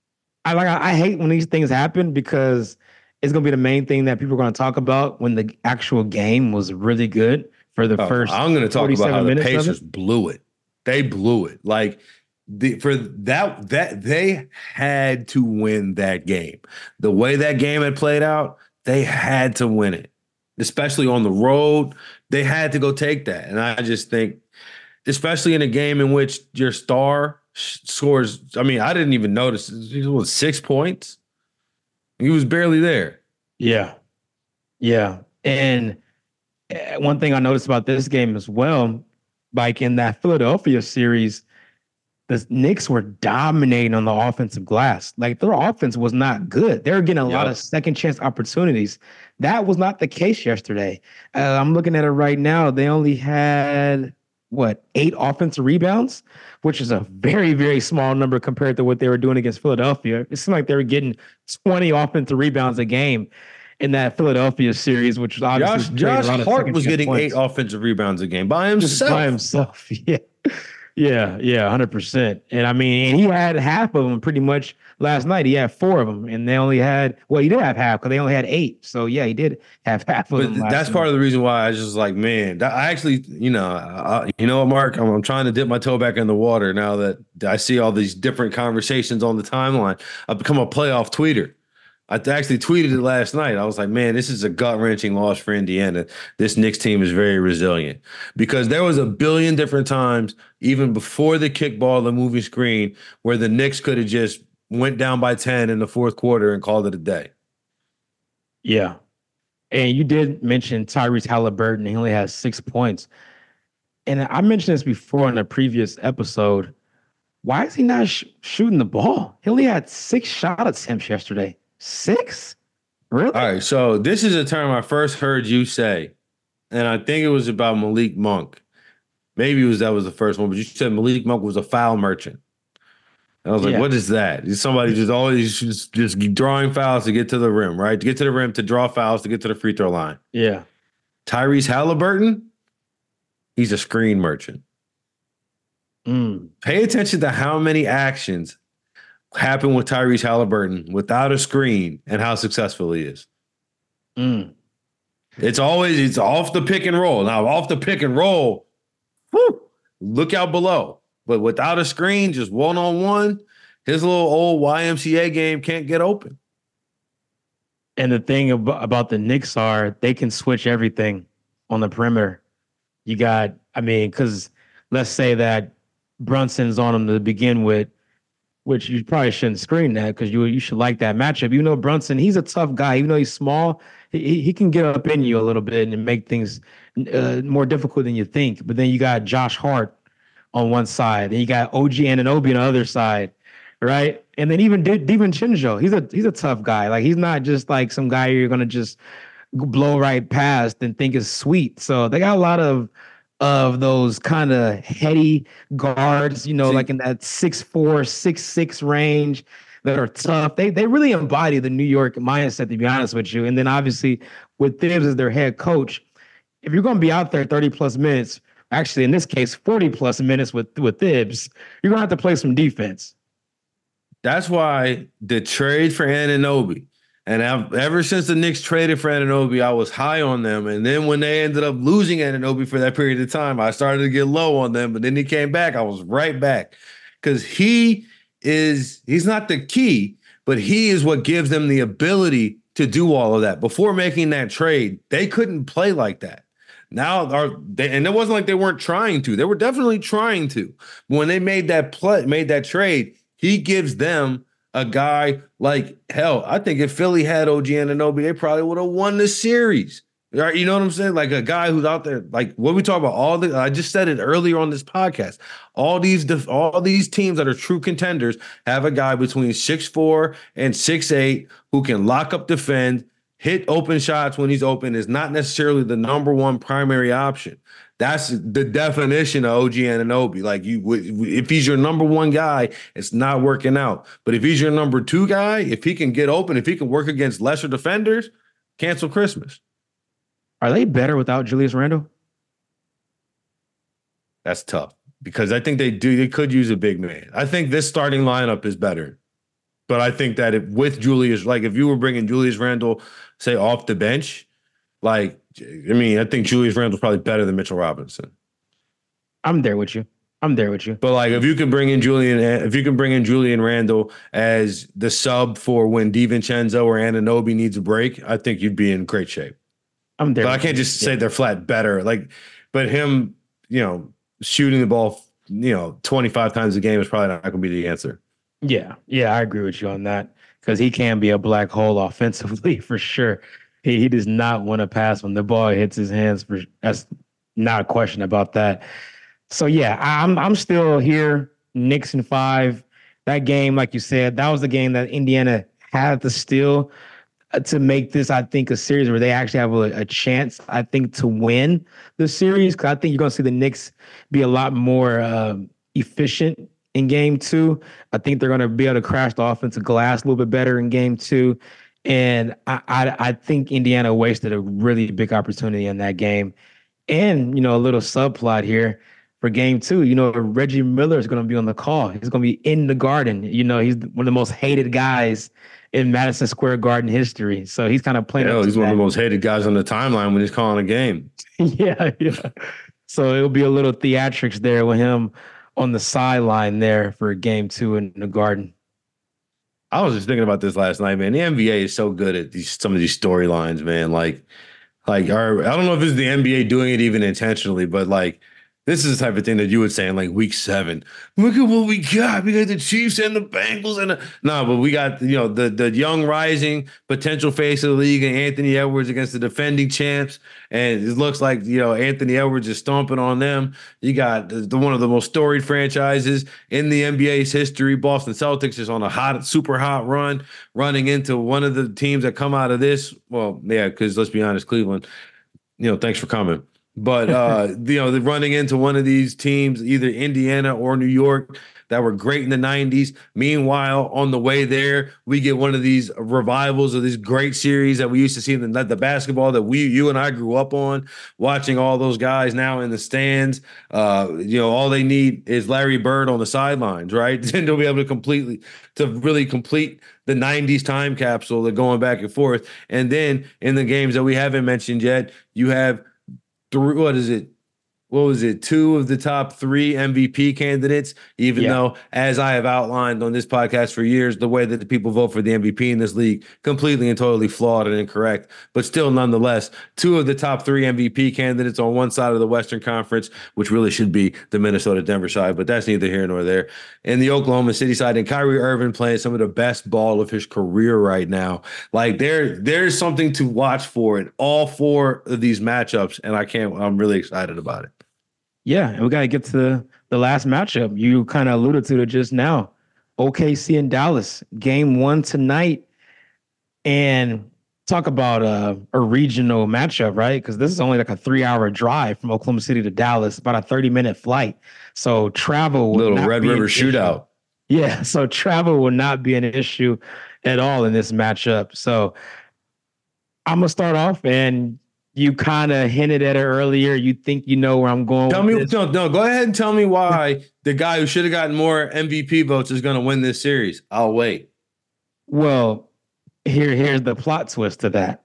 I hate when these things happen because it's gonna be the main thing that people are gonna talk about when the actual game was really good for the first I'm going to talk about how 47 the minutes of Pacers it. blew it. They blew it. Like for that they had to win that game. The way that game had played out, they had to win it, especially on the road. They had to go take that. And I just think, especially in a game in which your star scores. I mean, I didn't even notice it was 6 points. He was barely there. Yeah, yeah. And one thing I noticed about this game as well, like in that Philadelphia series, the Knicks were dominating on the offensive glass. Like their offense was not good. They were getting a lot of second chance opportunities. That was not the case yesterday. I'm looking at it right now. They only had 8 offensive rebounds, which is a very, very small number compared to what they were doing against Philadelphia. It seemed like they were getting 20 offensive rebounds a game in that Philadelphia series, which was obviously Josh Hart was getting points. 8 offensive rebounds a game by himself. Just by himself, yeah. Yeah, 100%. And I mean, and he had half of them pretty much last night. He had 4 of them, and they only had, he did have half because they only had 8. So yeah, he did have half of them. That's part of the reason why I was just like, man, I actually, you know what, Mark, I'm trying to dip my toe back in the water now that I see all these different conversations on the timeline. I've become a playoff tweeter. I actually tweeted it last night. I was like, man, this is a gut-wrenching loss for Indiana. This Knicks team is very resilient because there was a billion different times, even before the kickball, the moving screen, where the Knicks could have just went down by 10 in the fourth quarter and called it a day. Yeah. And you did mention Tyrese Halliburton. He only has 6 points. And I mentioned this before in a previous episode. Why is he not shooting the ball? He only had 6 shot attempts yesterday. 6? Really? All right. So this is a term I first heard you say, and I think it was about Malik Monk. Maybe that was the first one, but you said Malik Monk was a foul merchant. And I was like, what is that? Is somebody just always just drawing fouls to get to the rim, right? To get to the rim, to draw fouls, to get to the free throw line. Yeah. Tyrese Halliburton, he's a screen merchant. Pay attention to how many actions happen with Tyrese Halliburton without a screen and how successful he is. It's off the pick and roll. Now, off the pick and roll, look out below. But without a screen, just one-on-one, his little old YMCA game can't get open. And the thing about the Knicks are they can switch everything on the perimeter. You got, because let's say that Brunson's on him to begin with, which you probably shouldn't screen that because you should like that matchup. You know, Brunson, he's a tough guy. Even though he's small, he can get up in you a little bit and make things more difficult than you think. But then you got Josh Hart on one side, and you got OG Anunoby on the other side, right? And then even DiVincenzo, he's a tough guy. Like he's not just like some guy you're gonna just blow right past and think is sweet. So they got a lot of those kind of heady guards, like in that 6'4", 6'6" range that are tough. They really embody the New York mindset, to be honest with you. And then obviously with Thibs as their head coach, if you're going to be out there 30 plus minutes, actually in this case 40 plus minutes with Thibs, you're going to have to play some defense. That's why the trade for Anunoby, and ever since the Knicks traded for Anunoby, I was high on them. And then when they ended up losing Anunoby for that period of time, I started to get low on them. But then he came back. I was right back because he's not the key, but he is what gives them the ability to do all of that. Before making that trade, they couldn't play like that. Now, and it wasn't like they weren't trying to. They were definitely trying to. When they made that trade, he gives them a guy like, hell, I think if Philly had OG Anunoby, they probably would have won the series. Right? You know what I'm saying? Like a guy who's out there, like what we talk about, I just said it earlier on this podcast. All these teams that are true contenders have a guy between 6'4" and 6'8" who can lock up, defend, hit open shots when he's open, is not necessarily the number one primary option. That's the definition of OG Anunoby. Like if he's your number one guy, it's not working out. But if he's your number two guy, if he can get open, if he can work against lesser defenders, cancel Christmas. Are they better without Julius Randle? That's tough because I think they could use a big man. I think this starting lineup is better. But I think that with Julius, like if you were bringing Julius Randle, say off the bench, like I think Julius Randle's probably better than Mitchell Robinson. I'm there with you. But like if you can bring in Julian Randle as the sub for when DiVincenzo or Anunoby needs a break, I think you'd be in great shape. I'm there. But I can't just say they're flat better. Like, but him, shooting the ball, 25 times a game is probably not going to be the answer. Yeah, I agree with you on that because he can be a black hole offensively for sure. He does not want to pass when the ball hits his hands. That's not a question about that. So yeah, I'm still here. Knicks in 5. That game, like you said, that was the game that Indiana had to steal to make this, I think, a series where they actually have a chance, I think, to win the series. Because I think you're going to see the Knicks be a lot more efficient in game 2. I think they're going to be able to crash the offensive glass a little bit better in game 2. And I think Indiana wasted a really big opportunity in that game. And, a little subplot here for game 2. Reggie Miller is going to be on the call. He's going to be in the Garden. He's one of the most hated guys in Madison Square Garden history. So he's kind of playing. He's one of the most hated guys on the timeline when he's calling a game. Yeah. So it'll be a little theatrics there with him on the sideline there for game 2 in the Garden. I was just thinking about this last night, man. The NBA is so good at some of these storylines, man. Like, I don't know if it's the NBA doing it even intentionally, but like, this is the type of thing that you would say in like week 7. Look at what we got. We got the Chiefs and the Bengals but we got the young rising potential face of the league and Anthony Edwards against the defending champs. And it looks like Anthony Edwards is stomping on them. You got one of the most storied franchises in the NBA's history. Boston Celtics is on a super hot run, running into one of the teams that come out of this. Well, yeah, because let's be honest, Cleveland. Thanks for coming. But, they're running into one of these teams, either Indiana or New York, that were great in the 90s. Meanwhile, on the way there, we get one of these revivals of this great series that we used to see in the basketball that you and I grew up on, watching all those guys now in the stands. All they need is Larry Bird on the sidelines, right? And they'll be able to really complete the 90s time capsule, the going back and forth. And then in the games that we haven't mentioned yet, you have two of the top 3 MVP candidates, even though, as I have outlined on this podcast for years, the way that the people vote for the MVP in this league, completely and totally flawed and incorrect. But still, nonetheless, 2 of the top 3 MVP candidates on one side of the Western Conference, which really should be the Minnesota-Denver side, but that's neither here nor there. And the Oklahoma City side, and Kyrie Irving playing some of the best ball of his career right now. Like there's something to watch for in all 4 of these matchups, and I'm really excited about it. Yeah, and we got to get to the last matchup. You kind of alluded to it just now. OKC and Dallas, game 1 tonight. And talk about a regional matchup, right? Because this is only like a 3-hour drive from Oklahoma City to Dallas, about a 30-minute flight. So travel will little Red River shootout. Yeah, so travel will not be an issue at all in this matchup. So I'm going to start off, and you kind of hinted at it earlier. You think you know where I'm going. Tell me, no. Go ahead and tell me why the guy who should have gotten more MVP votes is going to win this series. I'll wait. Well, here's the plot twist to that.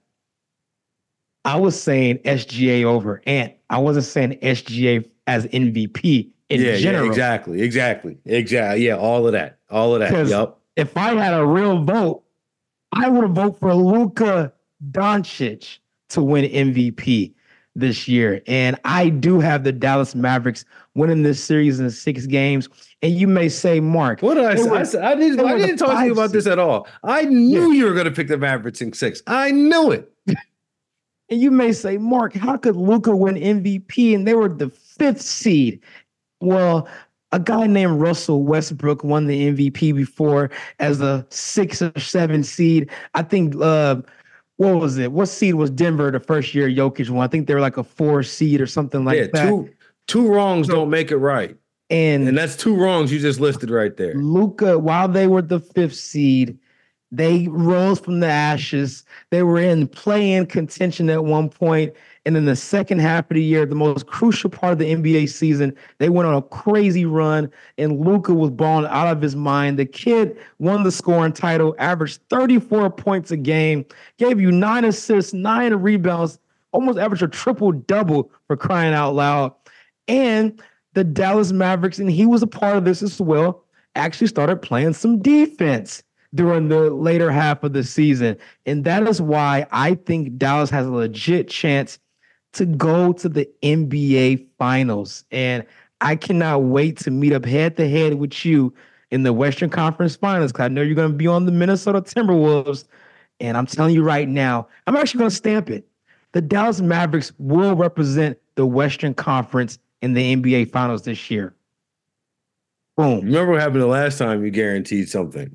I was saying SGA over Ant. I wasn't saying SGA as MVP in general. Yeah, exactly. Yeah, all of that. Yep. If I had a real vote, I would have voted for Luka Doncic to win MVP this year. And I do have the Dallas Mavericks winning this series in 6 games. And you may say, Mark, what did I say? I didn't talk to you about this at all. I knew you were going to pick the Mavericks in 6. I knew it. And you may say, Mark, how could Luka win MVP? And they were the 5th seed. Well, a guy named Russell Westbrook won the MVP before as a 6 or 7 seed. I think, what was it? What seed was Denver the first year Jokic won? I think they were like a 4 seed or something like that. Two wrongs don't make it right. And that's 2 wrongs you just listed right there. Luka, while they were the 5th seed, They rose from the ashes. They were in play-in contention at one point. And in the second half of the year, the most crucial part of the NBA season, they went on a crazy run, and Luka was balling out of his mind. The kid won the scoring title, averaged 34 points a game, gave you 9 assists, 9 rebounds, almost averaged a triple-double for crying out loud. And the Dallas Mavericks, and he was a part of this as well, actually started playing some defense during the later half of the season. And that is why I think Dallas has a legit chance to go to the NBA Finals. And I cannot wait to meet up head-to-head with you in the Western Conference Finals, because I know you're going to be on the Minnesota Timberwolves. And I'm telling you right now, I'm actually going to stamp it. The Dallas Mavericks will represent the Western Conference in the NBA Finals this year. Boom. Remember what happened the last time you guaranteed something?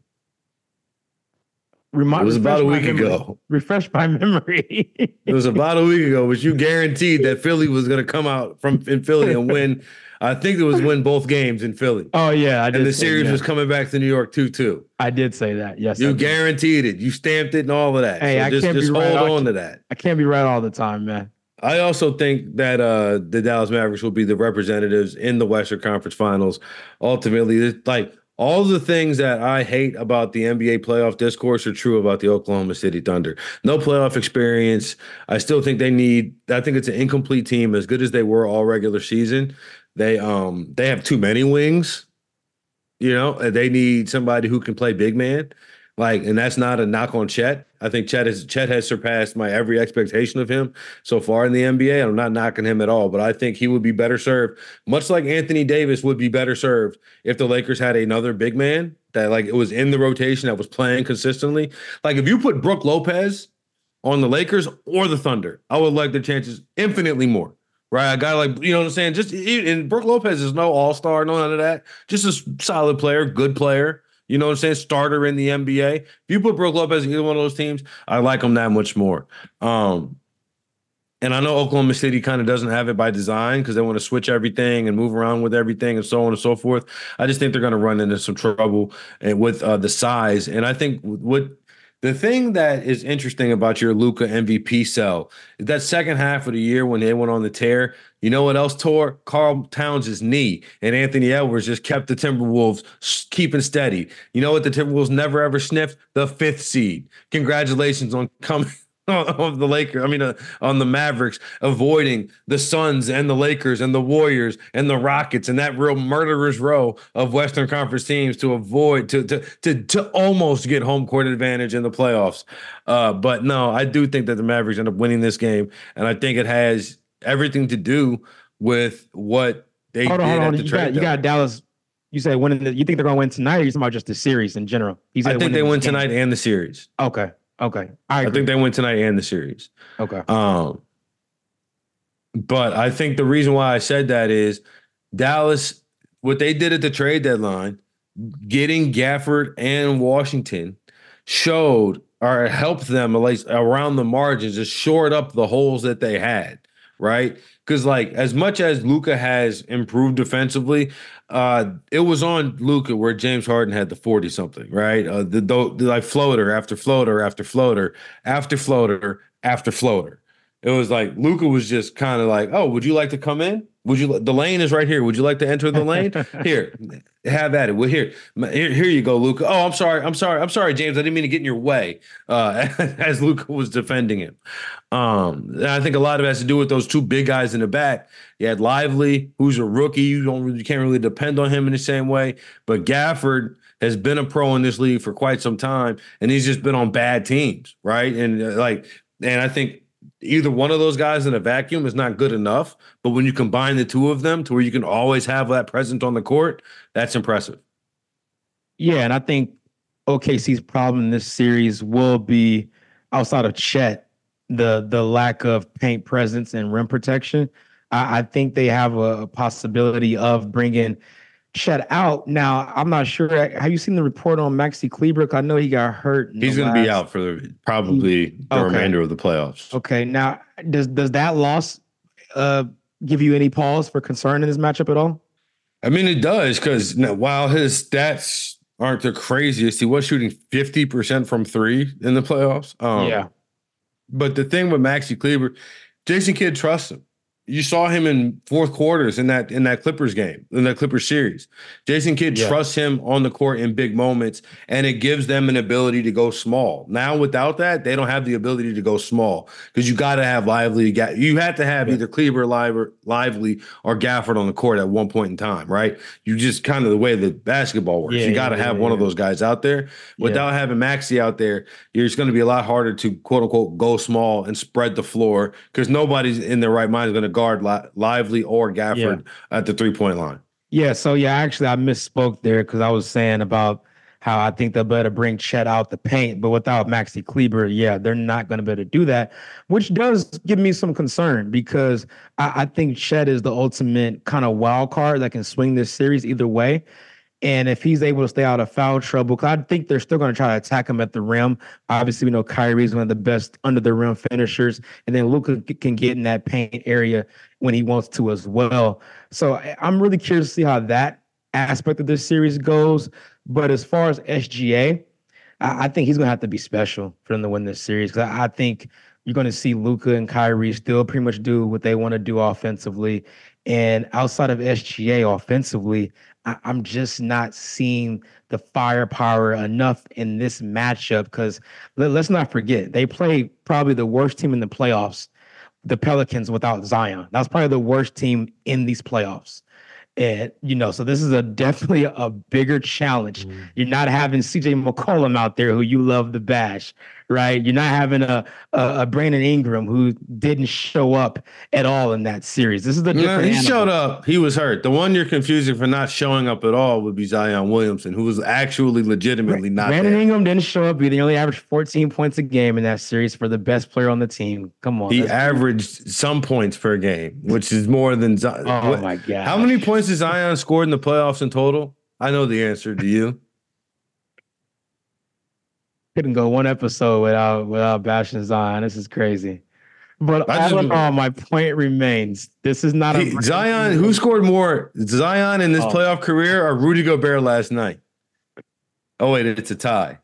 It was about a week ago. Refresh my memory. It was about a week ago, but you guaranteed that Philly was going to come out in Philly and win. I think it was win both games in Philly. Oh, yeah. I did. And the series was coming back to New York 2-2. I did say that. Yes. You guaranteed it. You stamped it and all of that. Hey, so just hold on to that. I can't be right all the time, man. I also think that the Dallas Mavericks will be the representatives in the Western Conference Finals. Ultimately, it's like all the things that I hate about the NBA playoff discourse are true about the Oklahoma City Thunder. No playoff experience. I still think I think it's an incomplete team, as good as they were all regular season. They have too many wings. You know, they need somebody who can play big man. And that's not a knock on Chet. I think Chet has surpassed my every expectation of him so far in the NBA. I'm not knocking him at all, but I think he would be better served, much like Anthony Davis would be better served if the Lakers had another big man that it was in the rotation that was playing consistently. If you put Brook Lopez on the Lakers or the Thunder, I would like the chances infinitely more. Right, a guy you know what I'm saying? And Brook Lopez is no all-star, no none of that. Just a solid player, good player. You know what I'm saying? Starter in the NBA. If you put Brook Lopez in either one of those teams, I like him that much more. And I know Oklahoma City kind of doesn't have it by design because they want to switch everything and move around with everything and so on and so forth. I just think they're going to run into some trouble with the size. And I think the thing that is interesting about your Luka MVP sell is that second half of the year when they went on the tear. You know what else tore? Karl Towns' knee, and Anthony Edwards just kept the Timberwolves keeping steady. You know what the Timberwolves never ever sniffed? The 5th seed. Congratulations on coming on the Lakers. On the Mavericks, avoiding the Suns and the Lakers and the Warriors and the Rockets and that real murderer's row of Western Conference teams to avoid to almost get home court advantage in the playoffs. But no, I do think that the Mavericks end up winning this game, and I think it has everything to do with what they did at the trade. You got Dallas. You say winning. You think they're going to win tonight, or you talking about just the series in general? I think they win tonight and the series. Okay. I think they win tonight and the series. Okay. But I think the reason why I said that is Dallas, what they did at the trade deadline, getting Gafford and Washington showed or helped them at least around the margins, just shored up the holes that they had. Right? Because as much as Luka has improved defensively, it was on Luka where James Harden had the 40-something, right? The floater after floater after floater after floater after floater. It was Luka was just kind of oh, would you like to come in? The lane is right here. Would you like to enter the lane? Here, have at it. Well, here you go, Luka. Oh, I'm sorry, James. I didn't mean to get in your way. As Luka was defending him. And I think a lot of it has to do with those two big guys in the back. You had Lively, who's a rookie. You can't really depend on him in the same way. But Gafford has been a pro in this league for quite some time, and he's just been on bad teams, right? And and I think either one of those guys in a vacuum is not good enough. But when you combine the two of them to where you can always have that presence on the court, that's impressive. Yeah, and I think OKC's problem in this series will be, outside of Chet, the lack of paint presence and rim protection. I think they have a possibility of bringing Chet out. Now, I'm not sure. Have you seen the report on Maxi Kleber? I know he got hurt. He's going to be out for probably the remainder of the playoffs. Okay. Now, does that loss give you any pause for concern in this matchup at all? It does, because while his stats aren't the craziest. He was shooting 50% from three in the playoffs. Yeah. But the thing with Maxi Kleber, Jason Kidd trusts him. You saw him in fourth quarters in that Clippers game, in that Clippers series. Jason Kidd trusts him on the court in big moments, and it gives them an ability to go small. Now, without that, they don't have the ability to go small because you got to have Lively. You had to have either Kleber, Lively, or Gafford on the court at one point in time, right? You just kind of the way that basketball works. You got to have one of those guys out there. Without having Maxi out there, it's going to be a lot harder to quote unquote go small and spread the floor because nobody's in their right mind is going to guard Lively or Gafford at the 3-point line. Yeah, so actually I misspoke there because I was saying about how I think they'll better bring Chet out the paint, but without Maxi Kleber, they're not going to be able to do that, which does give me some concern because I think Chet is the ultimate kind of wild card that can swing this series either way. And if he's able to stay out of foul trouble, because I think they're still going to try to attack him at the rim. Obviously, we know Kyrie's one of the best under the rim finishers, and then Luka can get in that paint area when he wants to as well. So I'm really curious to see how that aspect of this series goes. But as far as SGA, I think he's going to have to be special for them to win this series because I think you're going to see Luka and Kyrie still pretty much do what they want to do offensively. And outside of SGA offensively, I'm just not seeing the firepower enough in this matchup because let's not forget, they play probably the worst team in the playoffs, the Pelicans without Zion. That's probably the worst team in these playoffs. And, so this is definitely a bigger challenge. You're not having CJ McCollum out there who you love to bash, right? You're not having a Brandon Ingram who didn't show up at all in that series. This is the different he animal. showed up. He was hurt. The one you're confusing for not showing up at all would be Zion Williamson, who was actually legitimately not Brandon there. Ingram didn't show up either. He only averaged 14 points a game in that series for the best player on the team. Come on. He averaged some points per game, which is more than Zion. Oh, my God. How many points did Zion scored in the playoffs in total? I know the answer. Do you? Couldn't go one episode without bashing Zion. This is crazy. But all in all, my point remains. This is not a Zion. Who scored more, Zion in his playoff career or Rudy Gobert last night? Oh wait, it's a tie.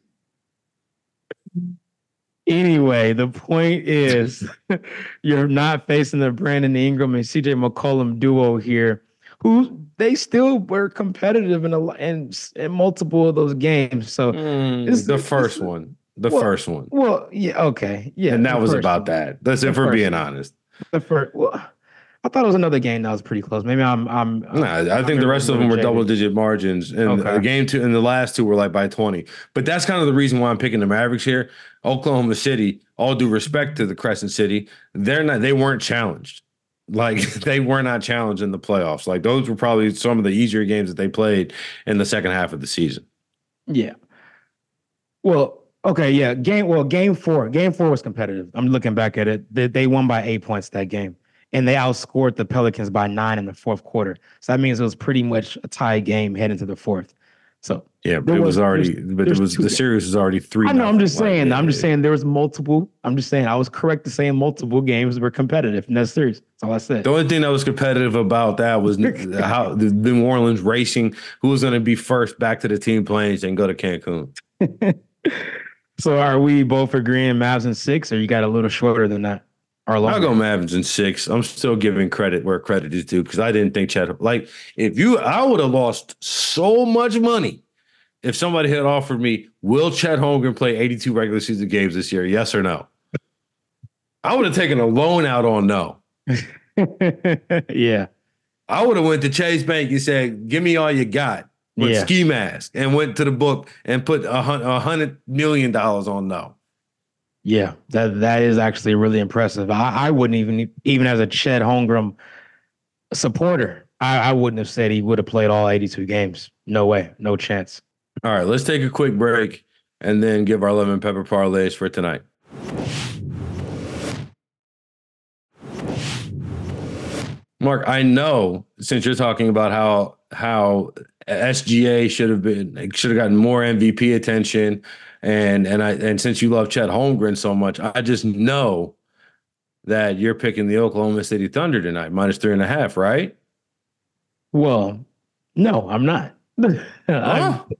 Anyway, the point is, you're not facing the Brandon Ingram and CJ McCollum duo here, who they still were competitive in multiple of those games. So the first one. Well, yeah, okay, yeah, and that was about that. That's if we're being honest. The first, I thought it was another game that was pretty close. Maybe I think the rest of them were double-digit margins, and the game two and the last two were like by 20. But that's kind of the reason why I'm picking the Mavericks here. Oklahoma City, all due respect to the Crescent City, they weren't challenged. Like they were not challenged in the playoffs. Like those were probably some of the easier games that they played in the second half of the season. Yeah. Well. Okay, yeah. Game four was competitive. I'm looking back at it. They won by 8 points that game, and they outscored the Pelicans by 9 in the fourth quarter. So that means it was pretty much a tie game heading to the fourth. So yeah, but the series was already 3. I know. I'm just saying there was multiple. I'm just saying I was correct to saying multiple games were competitive in that series. That's all I said. The only thing that was competitive about that was how the New Orleans racing who was going to be first back to the team planes and go to Cancun. So are we both agreeing Mavs in 6, or you got a little shorter than that? I'll go Mavs in 6. I'm still giving credit where credit is due because I didn't think Chet. Like I would have lost so much money if somebody had offered me, will Chet Holmgren play 82 regular season games this year? Yes or no? I would have taken a loan out on no. Yeah. I would have went to Chase Bank and said, give me all you got. With ski mask and went to the book and put $100 million on no. Yeah, that is actually really impressive. I wouldn't even as a Chet Holmgren supporter, I wouldn't have said he would have played all 82 games. No way, no chance. All right, let's take a quick break and then give our lemon pepper parlays for tonight. Mark, I know since you're talking about how SGA should have gotten more MVP attention, and since you love Chet Holmgren so much, I just know that you're picking the Oklahoma City Thunder tonight, -3.5, right? Well, no, I'm not.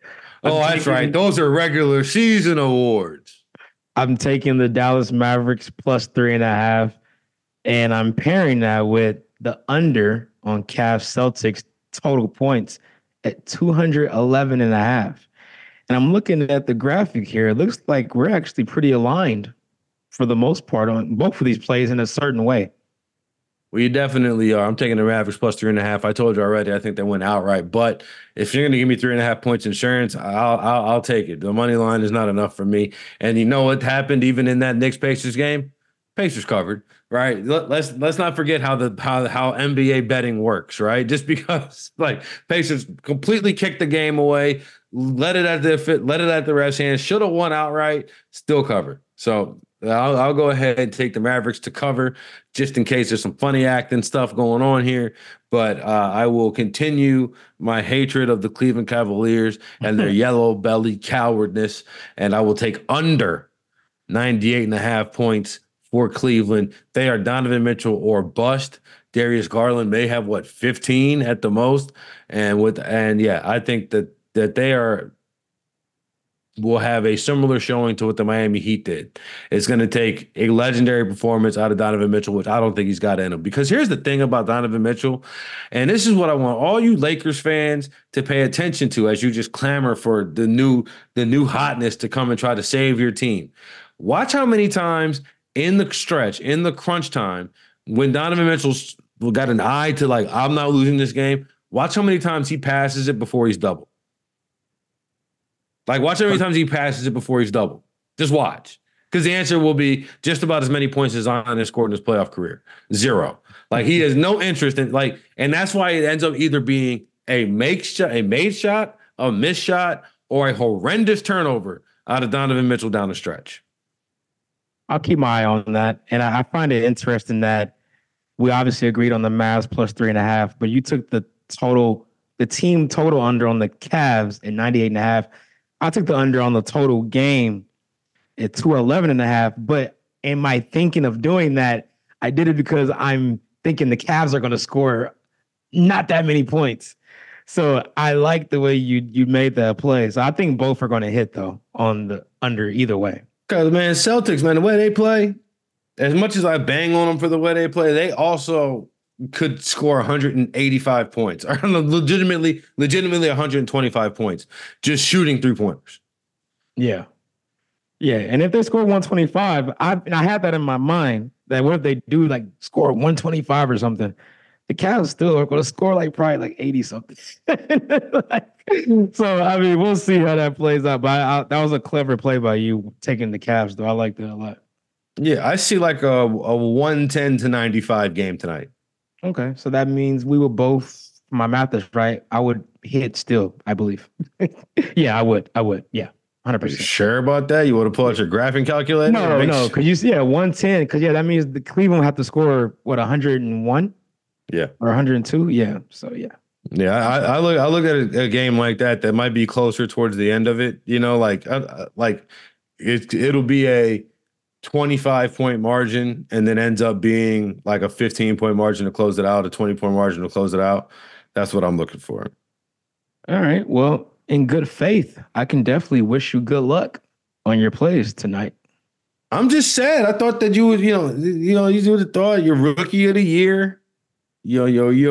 Oh, that's right. Those are regular season awards. I'm taking the Dallas Mavericks plus 3.5, and I'm pairing that with the under on Cavs Celtics total points at 211.5. And I'm looking at the graphic here. It looks like we're actually pretty aligned for the most part on both of these plays in a certain way. Well, you definitely are. I'm taking the Mavericks plus 3.5. I told you already. I think they went outright. But if you're going to give me 3.5 points insurance, I'll take it. The money line is not enough for me. And you know what happened even in that Knicks Pacers game? Pacers covered, right? Let's not forget how NBA betting works, right? Just because like Pacers completely kicked the game away, let it at the refs' hands, should have won outright, still covered. So I'll go ahead and take the Mavericks to cover just in case there's some funny acting stuff going on here. But I will continue my hatred of the Cleveland Cavaliers and their yellow belly cowardness. And I will take under 98.5 points for Cleveland. They are Donovan Mitchell or bust. Darius Garland may have 15 at the most. And yeah, I think that they will have a similar showing to what the Miami Heat did. It's going to take a legendary performance out of Donovan Mitchell, which I don't think he's got in him. Because here's the thing about Donovan Mitchell, and this is what I want all you Lakers fans to pay attention to as you just clamor for the new hotness to come and try to save your team. Watch how many times in the stretch, in the crunch time, when Donovan Mitchell's got an eye to like, I'm not losing this game, watch how many times he passes it before he's doubled. Like, watch how many times he passes it before he's doubled. Just watch. Because the answer will be just about as many points as Zion has scored in his playoff career. 0. Like, he has no interest in, like, and that's why it ends up either being a made shot, a missed shot, or a horrendous turnover out of Donovan Mitchell down the stretch. I'll keep my eye on that. And I find it interesting that we obviously agreed on the Mavs plus 3.5, but you took the team total under on the Cavs at 98.5. I took the under on the total game at 211.5. But in my thinking of doing that, I did it because I'm thinking the Cavs are going to score not that many points. So I like the way you made that play. So I think both are going to hit, though, on the under either way. Because, man, Celtics, man, the way they play, as much as I bang on them for the way they play, they also could score 185 points, or legitimately 125 points, just shooting 3-pointers. Yeah. Yeah. And if they score 125, I had that in my mind that what if they do like score 125 or something? The Cavs still are going to score like probably like 80 something. So, I mean, we'll see how that plays out. But that was a clever play by you taking the Cavs, though. I like that a lot. Yeah, I see like a 110-95 game tonight. Okay, so that means we will both, my math is right, I would hit still, I believe. Yeah, I would. Yeah, 100%. Are you sure about that? You want to pull out your graphing calculator? No, because you see, 110, because that means the Cleveland will have to score, 101? Yeah. Or 102? Yeah, so yeah. Yeah, I look at a game like that might be closer towards the end of it. You know, like it'll be a 25-point margin and then ends up being like a 15-point margin to close it out, a 20-point margin to close it out. That's what I'm looking for. All right. Well, in good faith, I can definitely wish you good luck on your plays tonight. I'm just sad. I thought that you would, you would have thought your rookie of the year, your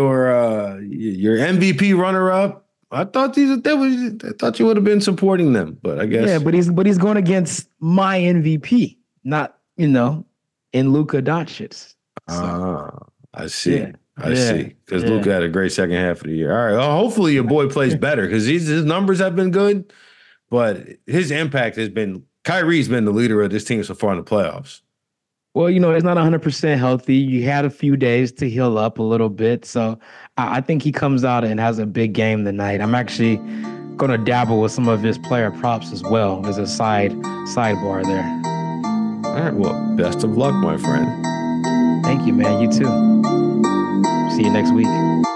MVP runner-up. I thought you would have been supporting them, but I guess. Yeah, but he's going against my MVP. Not, in Luka Doncic. So, I see. Yeah. I see. Because Luka had a great second half of the year. All right. Well, hopefully your boy plays better because his numbers have been good, but his impact has been – Kyrie's been the leader of this team so far in the playoffs. Well, it's not 100% healthy. You had a few days to heal up a little bit. So I think he comes out and has a big game tonight. I'm actually going to dabble with some of his player props as well as a sidebar there. All right. Well, best of luck, my friend. Thank you, man. You too. See you next week.